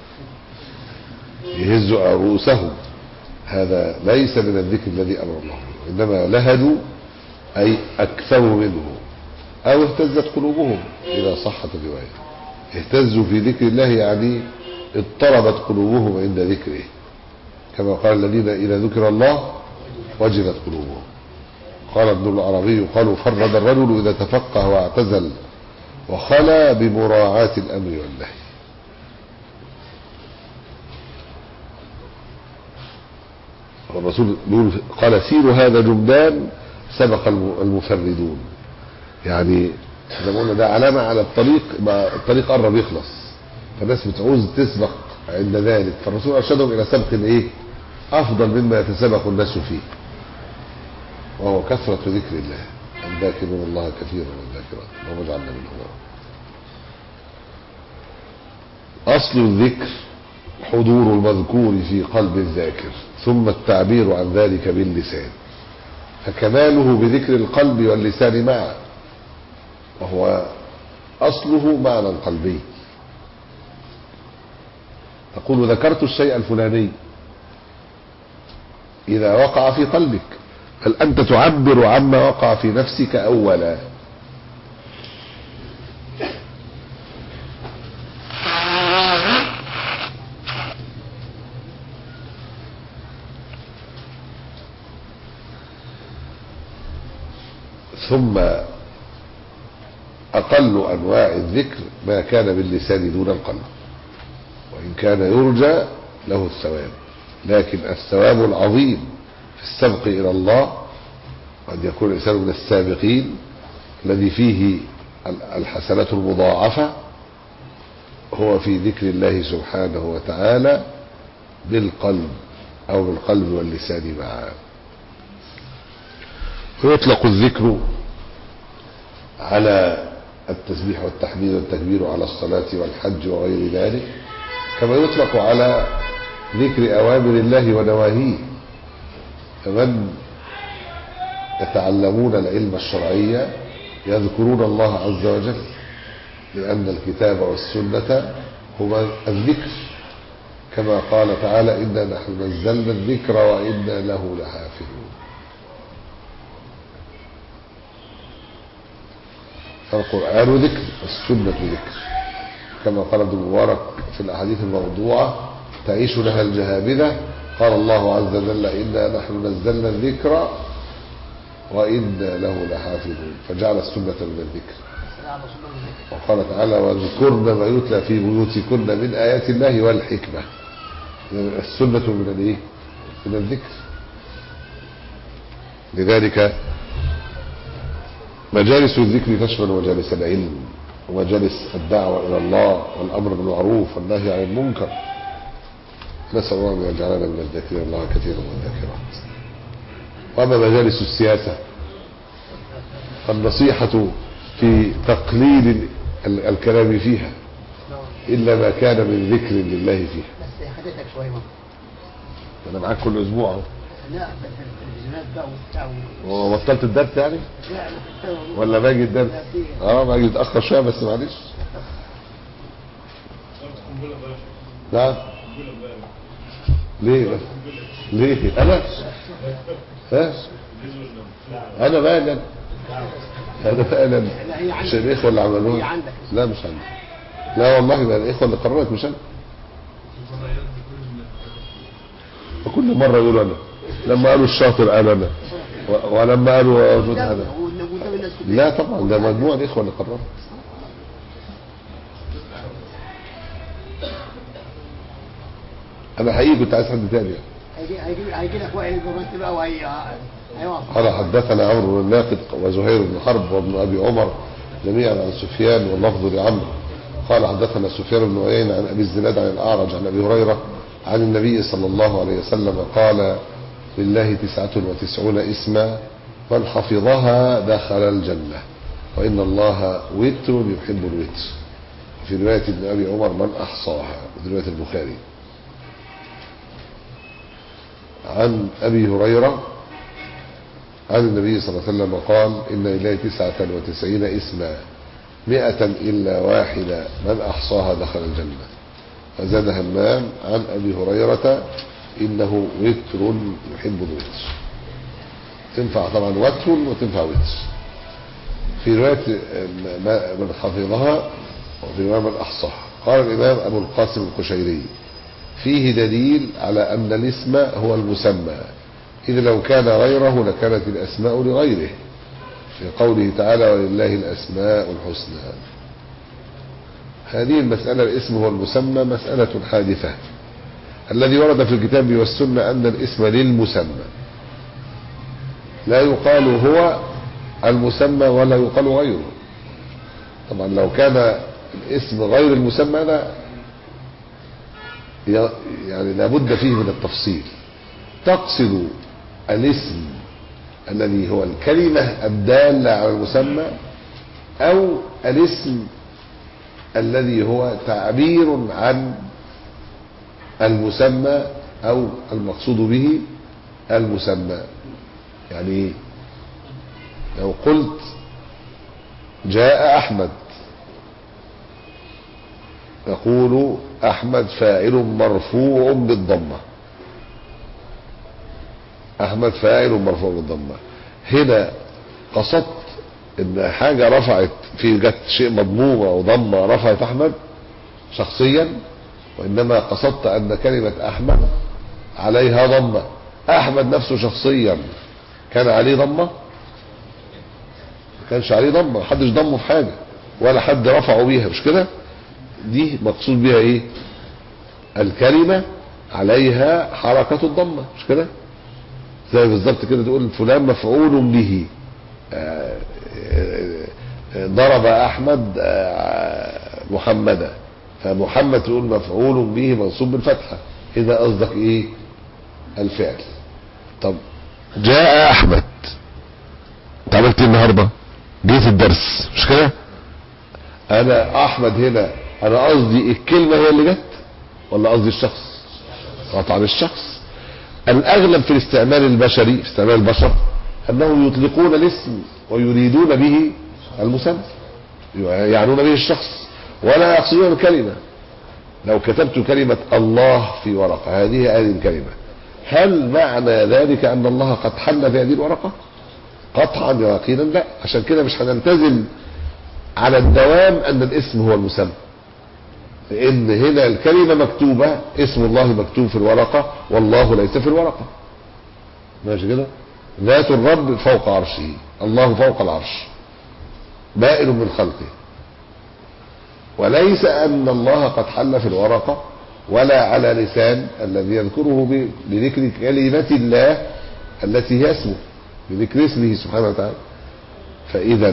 يهزوا رؤوسهم، هذا ليس من الذكر الذي أمر الله، إنما لهدوا أي أكثروا منه، أو اهتزت قلوبهم إذا صحت الرواية. اهتزوا في ذكر الله يعني اضطربت قلوبهم عند ذكره، كما قال الذين إذا ذكر الله وجلت قلوبهم. قال ابن العربي قالوا فرد الرجل إذا تفقه واعتزل وخلى بمراعاة الأمر والنهي. الرسول قال سيروا هذا جمدان سبق المفردون، يعني زي ما قلنا ده علامة على الطريق، الطريق قرب يخلص، فالناس بتعوز تسبق عند ذلك، فالرسول أرشدهم إلى سبق إيه أفضل مما يتسابق الناس فيه، وهو كثرة ذكر الله. الذاكرون الله كثيرا والذاكرات اللهم اجعلنا منهم. أصل الذكر حضور المذكور في قلب الذاكر، ثم التعبير عن ذلك باللسان، فكماله بذكر القلب واللسان معا، وهو أصله معنى قلبي. تقول ذكرت الشيء الفلاني إذا وقع في قلبك، هل أنت تعبر عما وقع في نفسك أولا. ثم أقل أنواع الذكر ما كان باللسان دون القلب، وإن كان يرجى له الثواب، لكن الثواب العظيم في السبق إلى الله قد يكون الإنسان من السابقين الذي فيه الحسنات المضاعفة هو في ذكر الله سبحانه وتعالى بالقلب أو بالقلب واللسان معا. ويطلق الذكر على التسبيح والتحميد والتكبير على الصلاة والحج وغير ذلك، كما يطلق على ذكر أوامر الله ونواهيه. فمن يتعلمون العلم الشرعي يذكرون الله عز وجل، لأن الكتاب والسنة هما الذكر، كما قال تعالى إنا نحن نزلنا الذكر وإنا له لحافظون. فالقرآن ذكر والسنة ذكر، كما قال ابن المبارك في الأحاديث الموضوعة تعيش لها الجهابذة، قال الله عز وجل إنا نحن نزلنا الذكر وإنا له لحافظون، فجعل السنة من الذكر. وقال تعالى واذكرن ما يتلى في بيوتكن من آيات الله والحكمة. السنة من الايه؟ من الذكر. لذلك مجالس الذكر تشمل مجالس العلم ومجالس الدعوة إلى الله والأمر بالمعروف والنهي عن المنكر. نسأل الله أن يجعلنا من الذاكرين الله كثيرا والذاكرات. وأما مجالس السياسة فالنصيحة في تقليل الكلام فيها إلا ما كان من ذكر لله فيها. بس خدتك شوية ماما. أنا معاك كل أسبوع أهو. لا في التلفزيونات بقى وبتاع. وبطلت الدرس يعني؟ لا أنا في التلفزيون. ولا باجي الدرس؟ اه باجي متأخر شوية بس معلش. نعم. ليه بس؟ ليه؟ أنا؟ ها؟ أنا مالا؟ أنا مالا؟ مش الإخوة اللي عملوه؟ لا مش عندي. لا والله ده الإخوة اللي قررت مش أنا. فكل مرة يقولوا أنا، لما قالوا الشاطر قال أنا، ولما قالوا أوجد أنا. لا طبعا ده مجموعة الإخوة اللي قررت. أنا حقيقي كنت عايز حد تاني. هيجي هيجي لك وائل البرنت بقى وهي هيوافق. قال حدثنا عمرو بن الناقد وزهير بن حرب وابن أبي عمر جميعا عن سفيان واللفظ لعمرو. قال حدثنا سفيان بن عيينة عن أبي الزناد عن الأعرج عن أبي هريرة عن النبي صلى الله عليه وسلم قال لله تسعة وتسعون اسما من حفظها دخل الجنة وإن الله وتر يحب الوتر. في رواية ابن أبي عمر من أحصاها، في رواية البخاري. عن أبي هريرة عن النبي صلى الله عليه وسلم قال إن لله تسعة وتسعين اسما مئة إلا واحدة من أحصاها دخل الجنة. فزاد همام عن أبي هريرة إنه وتر يحب الوتر. تنفع طبعا وتر وتنفع وتر. في رواية من حفظها وفي رواية من أحصاها. قال الإمام أبو القاسم القشيري فيه دليل على أن الاسم هو المسمى، إذا لو كان غيره لكانت الأسماء لغيره، في قوله تعالى ولله الأسماء الحسنى. هذه المسألة الاسم هو المسمى مسألة حادثة. الذي ورد في الكتاب والسنة أن الاسم للمسمى، لا يقال هو المسمى ولا يقال غيره. طبعا لو كان الاسم غير المسمى لا يعني لابد فيه من التفصيل. تقصد الاسم الذي هو الكلمة الدالة على المسمى أو الاسم الذي هو تعبير عن المسمى أو المقصود به المسمى. يعني لو قلت جاء أحمد نقول أحمد فاعل مرفوع بالضمة، أحمد فاعل مرفوع بالضمة. هنا قصدت إن حاجة رفعت في جت شيء مضمومة أو ضمة رفعت أحمد شخصيا، وإنما قصدت أن كلمة أحمد عليها ضمة. أحمد نفسه شخصيا كان عليه ضمة؟ ما كانش عليه ضمة، محدش ضمه في حاجة ولا حد رفعه بيها، مش كده؟ دي مقصود بها ايه؟ الكلمة عليها حركة الضمة، مش كده؟ زي بالظبط كده تقول فلان مفعول به، ضرب احمد محمدا، فمحمد تقول مفعول به منصوب بالفتحه، اذا قصدك ايه؟ الفعل. طب جاء احمد، انت عملت ايه النهارده؟ جيت الدرس مش كده؟ انا احمد هنا انا قصدي الكلمه هي اللي جت ولا قصدي الشخص؟ قطعا الشخص. الاغلب في الاستعمال البشري، في استعمال البشر، انهم يطلقون الاسم ويريدون به المسمى، يعنون به الشخص ولا يقصدون الكلمه. لو كتبت كلمه الله في ورقه، هذه هذه الكلمه، هل معنى ذلك ان الله قد حل في هذه الورقه؟ قطعا ويقينا لا. عشان كده مش هنلتزم على الدوام ان الاسم هو المسمى، لان هنا الكلمه مكتوبه، اسم الله مكتوب في الورقه والله ليس في الورقه، ماشي كده؟ ذات الرب فوق عرشه، الله فوق العرش بائن من خلقه، وليس ان الله قد حل في الورقه ولا على لسان الذي يذكره بذكر كلمه الله التي هي اسمه، بذكر اسمه سبحانه وتعالى. فاذا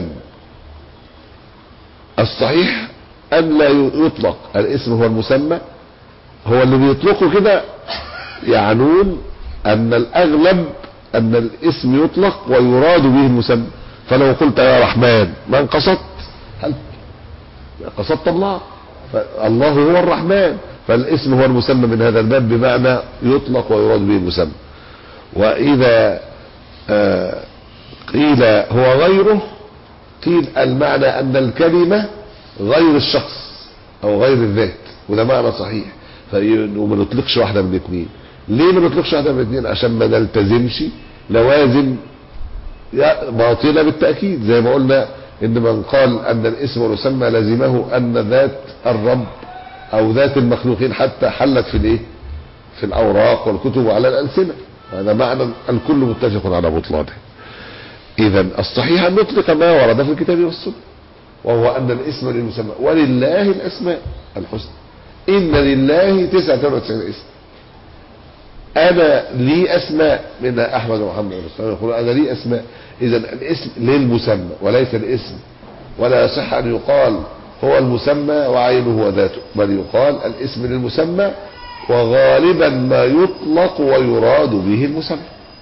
الصحيح ان لا يطلق الاسم هو المسمى. هو اللي بيطلقه كده يعنون ان الاغلب ان الاسم يطلق ويراد به المسمى. فلو قلت يا رحمن من قصدت؟ هل قصدت الله؟ فالله هو الرحمن، فالاسم هو المسمى من هذا الباب، بمعنى يطلق ويراد به المسمى. واذا آه قيل هو غيره، قيل المعنى ان الكلمة غير الشخص او غير الذات، وده معنى صحيح. وما نطلقش واحدة من الاثنين. ليه ما نطلقش واحدة من الاثنين؟ عشان ما نلتزمش لوازم باطلة بالتأكيد، زي ما قلنا ان من قال ان الاسم والمسمى لازمه ان ذات الرب او ذات المخلوقين حتى حلت في الايه؟ في الاوراق والكتب وعلى الالسنة. هذا معنى الكل متفق على بطلانه. اذا الصحيح ان نطلق ما ورد في الكتاب والسنة، وهو ان الاسم للمسمى، ولله الاسماء الحسنى. ان لله تسعة وتسعين اسم. انا لي اسماء منها احمد ومحمد ورسول يقول انا لي اسماء. اذا الاسم للمسمى وليس الاسم، ولا يصح ان يقال هو المسمى وعينه وذاته، بل يقال الاسم للمسمى، وغالبا ما يطلق ويراد به المسمى.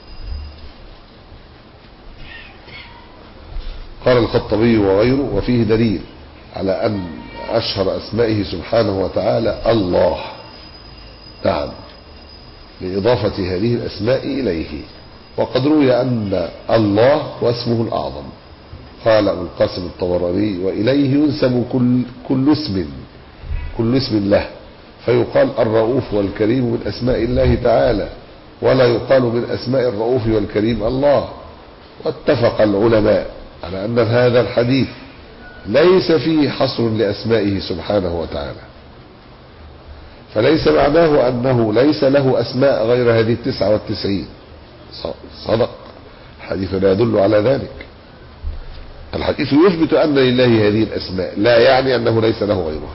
قال الخطبي وغيره وفيه دليل على ان اشهر اسمائه سبحانه وتعالى الله، نعم، لإضافة هذه الأسماء إليه. وقد روي أن الله واسمه الأعظم. قال ابن القاسم الطبراني وإليه ينسب كل, كل اسم كل اسم له، فيقال الرؤوف والكريم من أسماء الله تعالى، ولا يقال من أسماء الرؤوف والكريم الله. واتفق العلماء على أن هذا الحديث ليس فيه حصر لأسمائه سبحانه وتعالى، فليس معناه أنه ليس له أسماء غير هذه التسعة والتسعين. صدق، الحديث لا يدل على ذلك. الحديث يثبت أن لله هذه الأسماء، لا يعني أنه ليس له غيرها.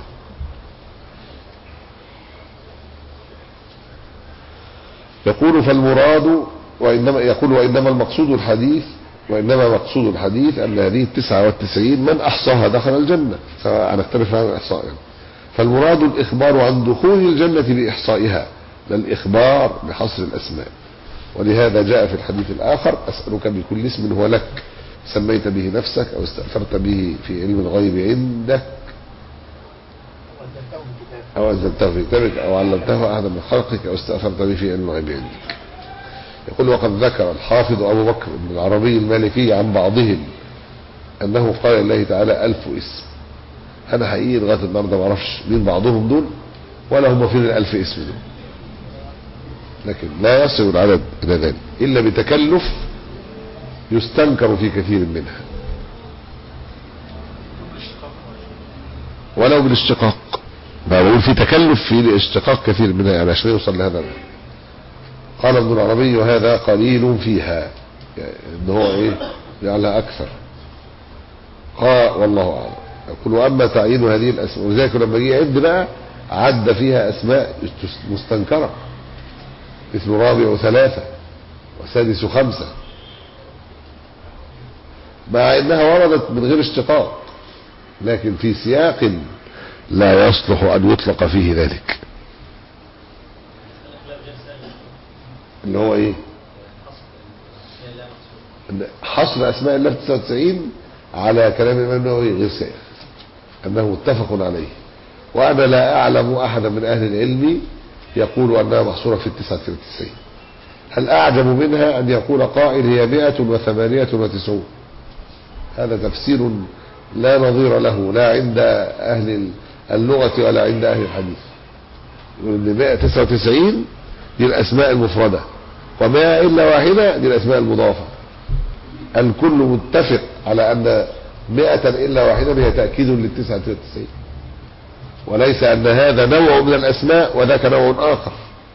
يقول فالمراد وإنما يقول وإنما المقصود الحديث وإنما مقصود الحديث أن هذه التسعة والتسعين من أحصاها دخل الجنة، فنختلف عن الإحصاء يعني. فالمراد الإخبار عن دخول الجنة بإحصائها، لا الإخبار بحصر الأسماء. ولهذا جاء في الحديث الآخر أسألك بكل اسم هو لك سميت به نفسك أو استأثرت به في علم الغيب عندك أو أنزلته في كتابك أو علمته أحدا من خلقك أو استأثرت به في علم الغيب عندك. يقول وقد ذكر الحافظ أبو بكر بن العربي المالكي عن بعضهم أنه قال الله تعالى ألف اسم. أنا حقيقي لغاية النهارده ما أعرفش مين بعضهم دول ولا هم فين الألف اسم دول، لكن لا يصل العدد إلى ذلك إلا بتكلف يستنكر في كثير منها، ولو بالاشتقاق. بقول في تكلف في اشتقاق كثير منها يعني عشان يوصل لهذا. قال ابن العربي وهذا قليل فيها، يعني ان هو ايه يعني اكثر. قال والله اعلم. يقول واما تعيين هذه الاسماء، ولذلك لما جه يعد بقى عد فيها اسماء مستنكره مثل رابع ثلاثه وسادس خمسة، مع انها وردت من غير اشتقاق، لكن في سياق لا يصلح ان يطلق فيه ذلك، اللي هو ايه؟ حصر اسماء الله في تسعة وتسعين على كلام الامام النووي غير سائغ، انه متفق عليه، وانا لا اعلم احدا من اهل العلم يقول انها محصوره في التسعة والتسعين. الأعجب منها أن يقول قائل هي مئة وثمانية وتسعون، هذا تفسير لا نظير له لا عند أهل اللغة ولا عند أهل الحديث. يقول إن مئة وتسعة وتسعين دي الأسماء المفردة، ومئة إلا واحدة دي الأسماء المضافة. الكل متفق على أن مئة إلا واحدة هي تأكيد للتسعة والتسعين، وليس أن هذا نوع من الأسماء وذاك نوع آخر،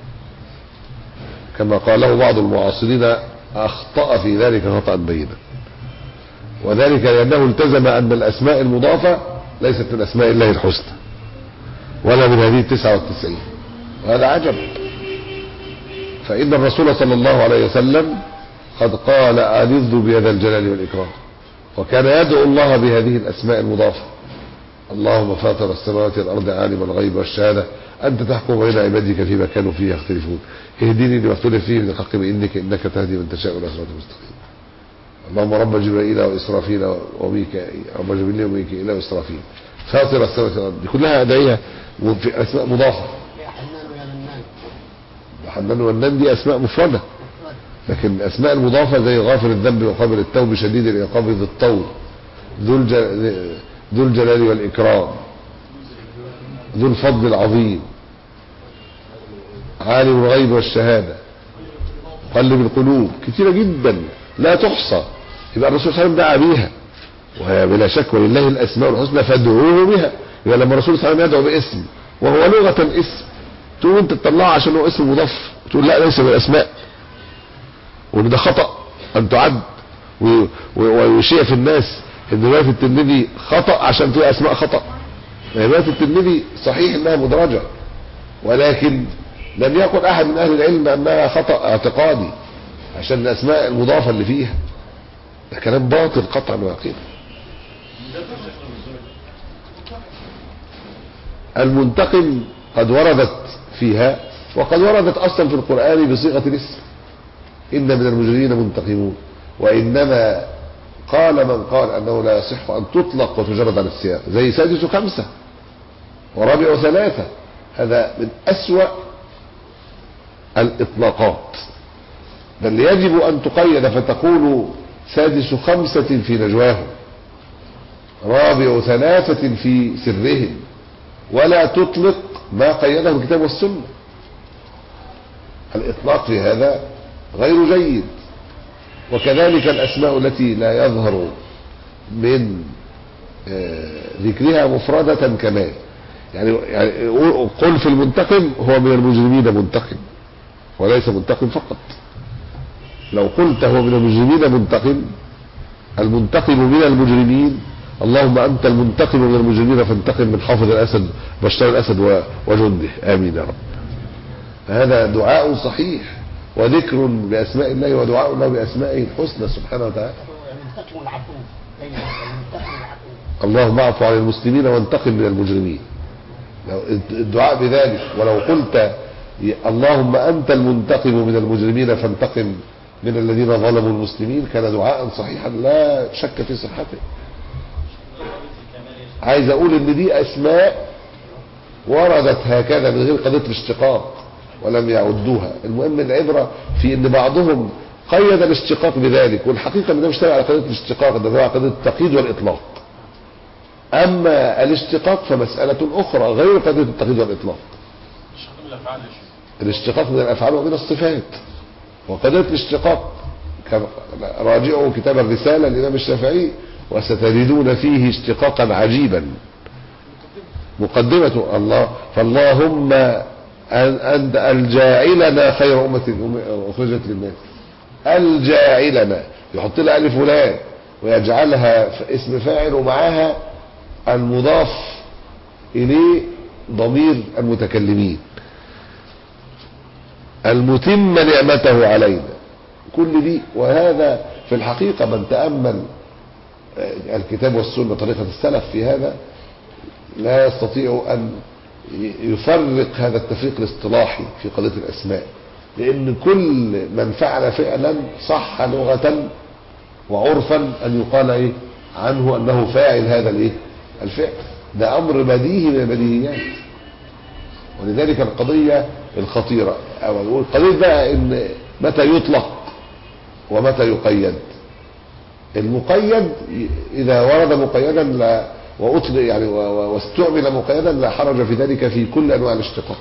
كما قاله بعض المعاصرين أخطأ في ذلك خطأ بينا، وذلك لأنه التزم أن الأسماء المضافة ليست من أسماء الله الحسنى ولا من هذه التسعة والتسعين، وهذا عجب. فإن الرسول صلى الله عليه وسلم قد قال ألذ بهذا الجلال والإكرام، وكان يدعو الله بهذه الأسماء المضافة: اللهم فاطر السماوات والأرض عالم الغيب والشهادة أنت تحكم بين عبادك فيما كانوا فيه يختلفون اهدني لما اختلف فيه من الحق بإنك إنك تهدي من تشاء إلى صراط مستقيم. اللهم رب جبرائيل وإسرافيل وميكائيل، رب جبريل وميكائيل وإسرافيل فاطر السماوات والأرض، دي كلها أدعية في أسماء مضافة. يا حنان ويا منان، حنان والنان دي أسماء مفردة، لكن الأسماء المضافة زي غافر الذنب وقابل التوب شديد العقاب ذي الطول ذو ذو الجلال والإكرام ذو الفضل العظيم عالم الغيب والشهادة قلب القلوب، كثيرة جدا لا تحصى. يبقى الرسول صلى الله عليه وسلم دعا بيها، وهي بلا شك ولله الأسماء الحسنى فادعوه بها. يبقى لما الرسول صلى الله عليه وسلم يدعو باسم وهو لغة اسم، تقول انت تطلعه عشان هو اسم مضاف، تقول لا ليس من الأسماء، وان ده خطأ أن تعد ويشيع في الناس ان رواية الترمذي خطأ عشان فيها أسماء خطأ. رواية الترمذي صحيح انها مدرجة، ولكن لم يقل احد من اهل العلم انها خطأ اعتقادي عشان الاسماء المضافة اللي فيها، ده كلام باطل قطعا ويقينا. المنتقم قد وردت فيها، وقد وردت اصلا في القرآن بصيغة الاسم: ان من المجرمين منتقمون. وانما قال من قال انه لا يصح ان تطلق وتجرد عن السياق، زي سادس خمسة ورابع ثلاثة، هذا من اسوأ الاطلاقات، بل يجب ان تقيد فتقول سادس خمسة في نجواهم، رابع ثلاثة في سرهم، ولا تطلق ما قيده الكتاب والسنة. الاطلاق في هذا غير جيد. وكذلك الاسماء التي لا يظهر من ذكرها مفردة كمان، يعني يعني قل في المنتقم هو من المجرمين منتقم وليس منتقم فقط. لو قلت هو من المجرمين منتقم، المنتقم من المجرمين، اللهم انت المنتقم من المجرمين فانتقم من حافظ الاسد بشار الاسد وجنده، امين يا رب. هذا دعاء صحيح وذكر باسماء الله ودعاء الله باسمائه الحسنى سبحانه وتعالى. اللهم اعف عن المسلمين وانتقم من المجرمين، الدعاء بذلك. ولو قلت اللهم انت المنتقم من المجرمين فانتقم من الذين ظلموا المسلمين، كان دعاء صحيحا لا شك في صحته. عايز اقول ان دي اسماء وردت هكذا من غير قضية الاشتقاق ولم يعدوها. المهم العبرة في ان بعضهم قيد الاشتقاق بذلك، والحقيقة ان ده مش تابع على قضية الاشتقاق، ده تابع على قضية التقييد والاطلاق. اما الاشتقاق فمسألة اخرى غير قضية التقييد والاطلاق. الاشتقاق من الافعال ومن الصفات، وقضية الاشتقاق راجعوا كتاب الرسالة للإمام الشافعي وستجدون فيه اشتقاقا عجيبا. مقدمة الله فاللهم أنت الجاعلنا خير أمة أخرجت للناس، الجاعلنا يحط لها ألف ولام ويجعلها اسم فاعل ومعاها المضاف إليه ضمير المتكلمين، المتم نعمته علينا كل دي. وهذا في الحقيقة من تأمل الكتاب والسنة طريقة السلف في هذا لا يستطيع أن يفرق هذا التفريق الاصطلاحي في قضية الأسماء، لأن كل من فعل فعلا صح لغة وعرفا أن يقال إيه عنه أنه فاعل هذا الإيه الفعل. ده أمر بديهي من البديهيات. ولذلك القضية الخطيرة أو القضية بقى إن متى يطلق ومتى يقيد. المقيد إذا ورد مقيدا لا وأطلق يعني واستعمل مقيدا لا حرج في ذلك في كل أنواع الاشتقاق.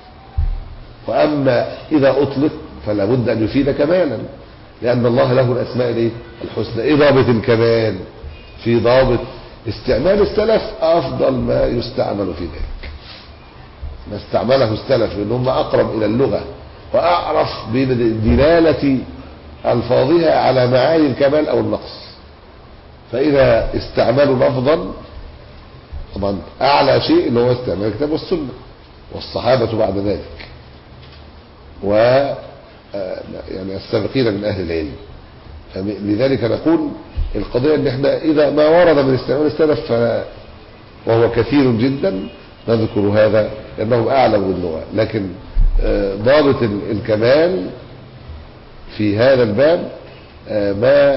وأما إذا أطلق فلا بد أن يفيد كمالا، لأن الله له الأسماء الايه الحسنى. إيه ضابط الكمال؟ في ضابط استعمال السلف أفضل ما يستعمل في ذلك، ما استعمله السلف لأنهم أقرب إلى اللغة وأعرف بدلالة ألفاظها على معاني الكمال أو النقص. فإذا استعملوا لفظا طبعا أعلى شيء اللي هو استعمال الكتاب والسنة والصحابة بعد ذلك و يعني السابقين من أهل العلم. لذلك نقول القضية ان احنا إذا ما ورد من استعمال السلف وهو كثير جدا نذكر هذا لأنه أعلم باللغة، لكن ضابط الكمال في هذا الباب ما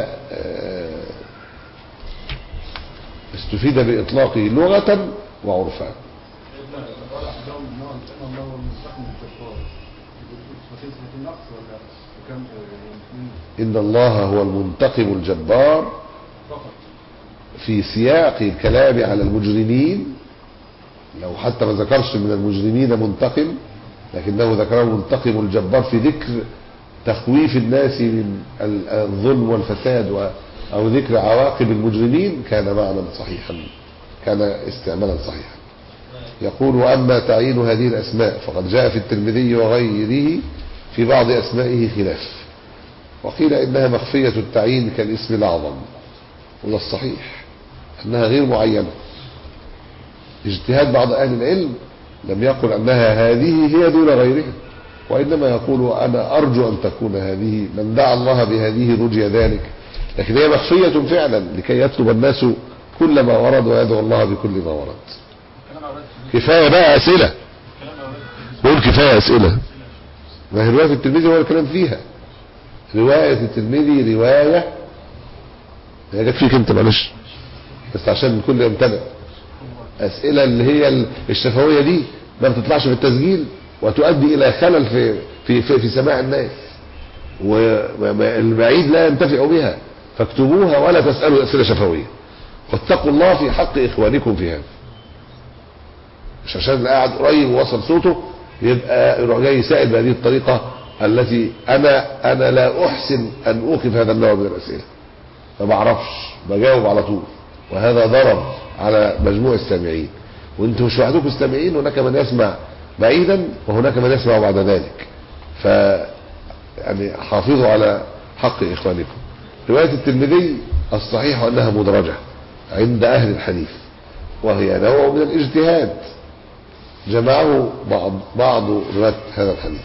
استفيد بإطلاقه لغة وعرفا. إن الله هو المنتقم الجبار في سياق الكلام على المجرمين، لو حتى ما ذكرش من المجرمين منتقم لكنه ذكره منتقم الجبار في ذكر تخويف الناس من الظلم والفساد أو ذكر عواقب المجرمين كان معنى صحيحا، كان استعمالا صحيحا. يقول وأما تعيين هذه الأسماء فقد جاء في الترمذي وغيره في بعض أسمائه خلاف، وقيل إنها مخفية التعيين كالاسم الأعظم، وده الصحيح أنها غير معينة. اجتهاد بعض أهل العلم لم يقل أنها هذه هي دون غيرها، وإنما يقول أنا أرجو أن تكون هذه، من دعا الله بهذه رجي ذلك، لكن هي مخفية فعلا لكي يطلب الناس كل ما ورد ويدعو الله بكل ما ورد. كفاية بقى أسئلة، قول كفاية أسئلة. ما هي رواية الترمذي هو الكلام فيها، رواية الترمذي رواية هي جت فيك انت معلش بس عشان الكل يمتنع. أسئلة اللي هي الشفوية دي ما بتطلعش في التسجيل وتؤدي إلى خلل في في في, في سماع الناس، والبعيد لا ينتفع بها، فاكتبوها ولا تسألوا أسئلة شفوية، واتقوا الله في حق إخوانكم في هذا. مش عشان اللي قاعد قريب ووصل صوته يبقى يروح جاي سائل بهذه الطريقة التي أنا أنا لا أحسن أن أوقف هذا النوع من الأسئلة، ما بعرفش بجاوب على طول، وهذا ضرر على مجموع السامعين. وانتم مش وحدكم السامعين، هناك من يسمع بعيدا وهناك من يسمع بعد ذلك، ف يعني حافظوا على حق إخوانكم. رواية الترمذي الصحيح أنها مدرجة عند أهل الحديث، وهي نوع من الاجتهاد جمعه بعض بعض رواة هذا الحديث.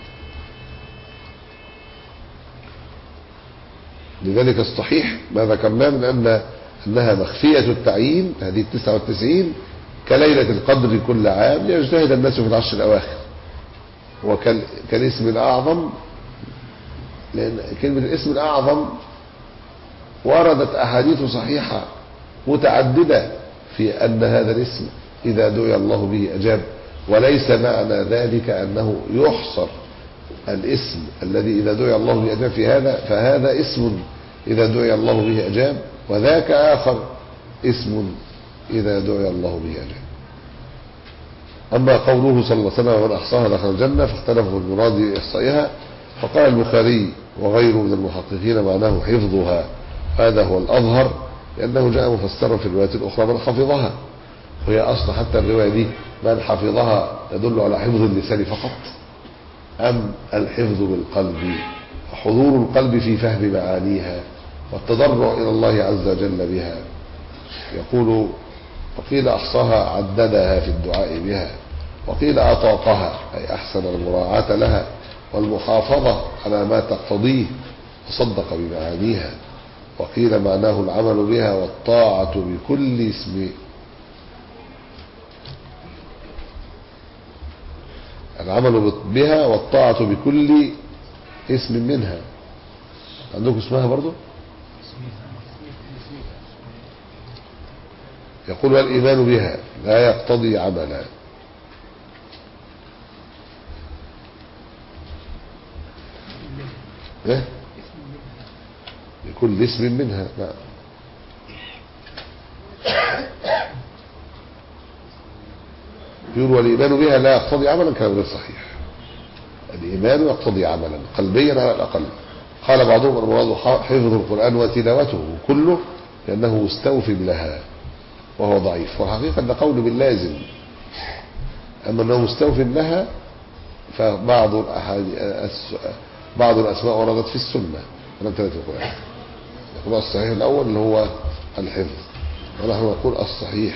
لذلك الصحيح ما ذكرناه من أن أنها مخفية التعيين، هذه التسعة والتسعين كليلة القدر كل عام ليجتهد الناس في العشر الأواخر، وكالاسم الأعظم، لأن كلمة الاسم الأعظم وردت أحاديث صحيحة متعددة في أن هذا الاسم إذا دعي الله به أجاب، وليس معنى ذلك أنه يحصر الاسم الذي إذا دعي الله به أجاب في هذا، فهذا اسم إذا دعي الله به أجاب، وذاك آخر اسم إذا دعي الله به أجاب. أما قوله صلى الله عليه وسلم ومن أحصاها دخل الجنة فاختلفوا في المراد بإحصائها، فقال البخاري وغيره من المحققين معناه حفظها، هذا هو الأظهر، لأنه جاء مفسرا في الروايات الأخرى من حفظها، وهي أصلا حتى الرواية دي من حفظها يدل على حفظ اللسان فقط أم الحفظ بالقلب، حضور القلب في فهم معانيها والتضرع إلى الله عز وجل بها. يقول وقيل أحصاها عددها في الدعاء بها، وقيل أطاقها أي أحسن المراعاة لها والمحافظة على ما تقتضيه تصدق بمعانيها. وقيل معناه العمل بها والطاعة بكل اسم، العمل بها والطاعة بكل اسم منها. عندكم اسمها برضو؟ يقول والإيمان بها لا يقتضي عملا. إيه؟ بكل اسم منها. نعم. يقول والإيمان بها لا يقتضي عملا، كلام غير صحيح. الإيمان يقتضي عملا قلبيا على الأقل. قال بعضهم المراد حفظ القرآن وتلاوته كله لأنه مستوف لها، وهو ضعيف. والحقيقة أن قول باللازم، أما أنه مستوف لها فبعض بعض الأسماء وردت في السنة ولم ترد في القرآن. يقول الصحيح الأول اللي هو الحفظ، ونحن نقول الصحيح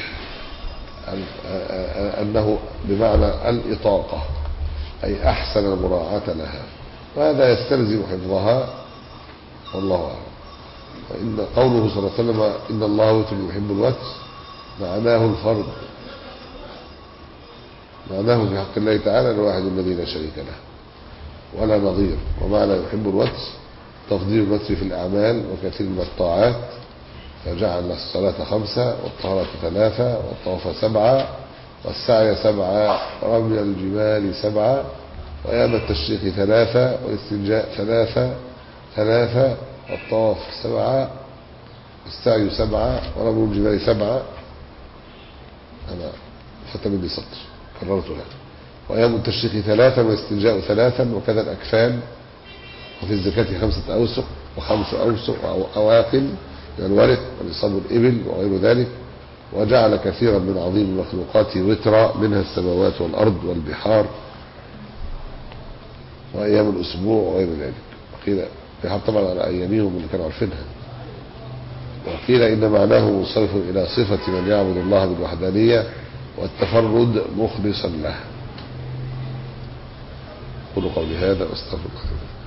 أنه بمعنى الإطاقة، أي أحسن المراعاة لها، وهذا يستلزم حفظها والله أعلم. وإن قوله صلى الله عليه وسلم إن الله وتر يحب الوتر معناه الفرد، معناه في حق الله تعالى الواحد الذي لا شريك له ولا نظير. ومعنى يحب الوتر تفضيل الوتر في الأعمال وكثير من الطاعات، فجعل الصلاة خمسة والطهارة ثلاثة والطواف سبعة والسعي سبعة ورمي الجبال سبعة وأيام التشريق ثلاثة والاستنجاء ثلاثة ثلاثة والطواف سبعة والسعي سبعة ورمي الجبال سبعة. أنا فتى مني سطر كررتها. وأيام التشريق ثلاثة والاستنجاء ثلاثا وكذا الأكفان. وفي الزكاة خمسة أوسق وخمس أوسق أو أواقل من الورق ونصاب الإبل وغير ذلك. وجعل كثيرا من عظيم المخلوقات وترا منها السماوات والأرض والبحار وأيام الأسبوع وغير ذلك. وقيل بحار طبعا على أيامهم اللي كانوا عارفينها. وقيل إن معناه منصرف إلى صفة من يعبد الله بالوحدانية والتفرد مخلصا له. قولوا قولي هذا واستغفر الله.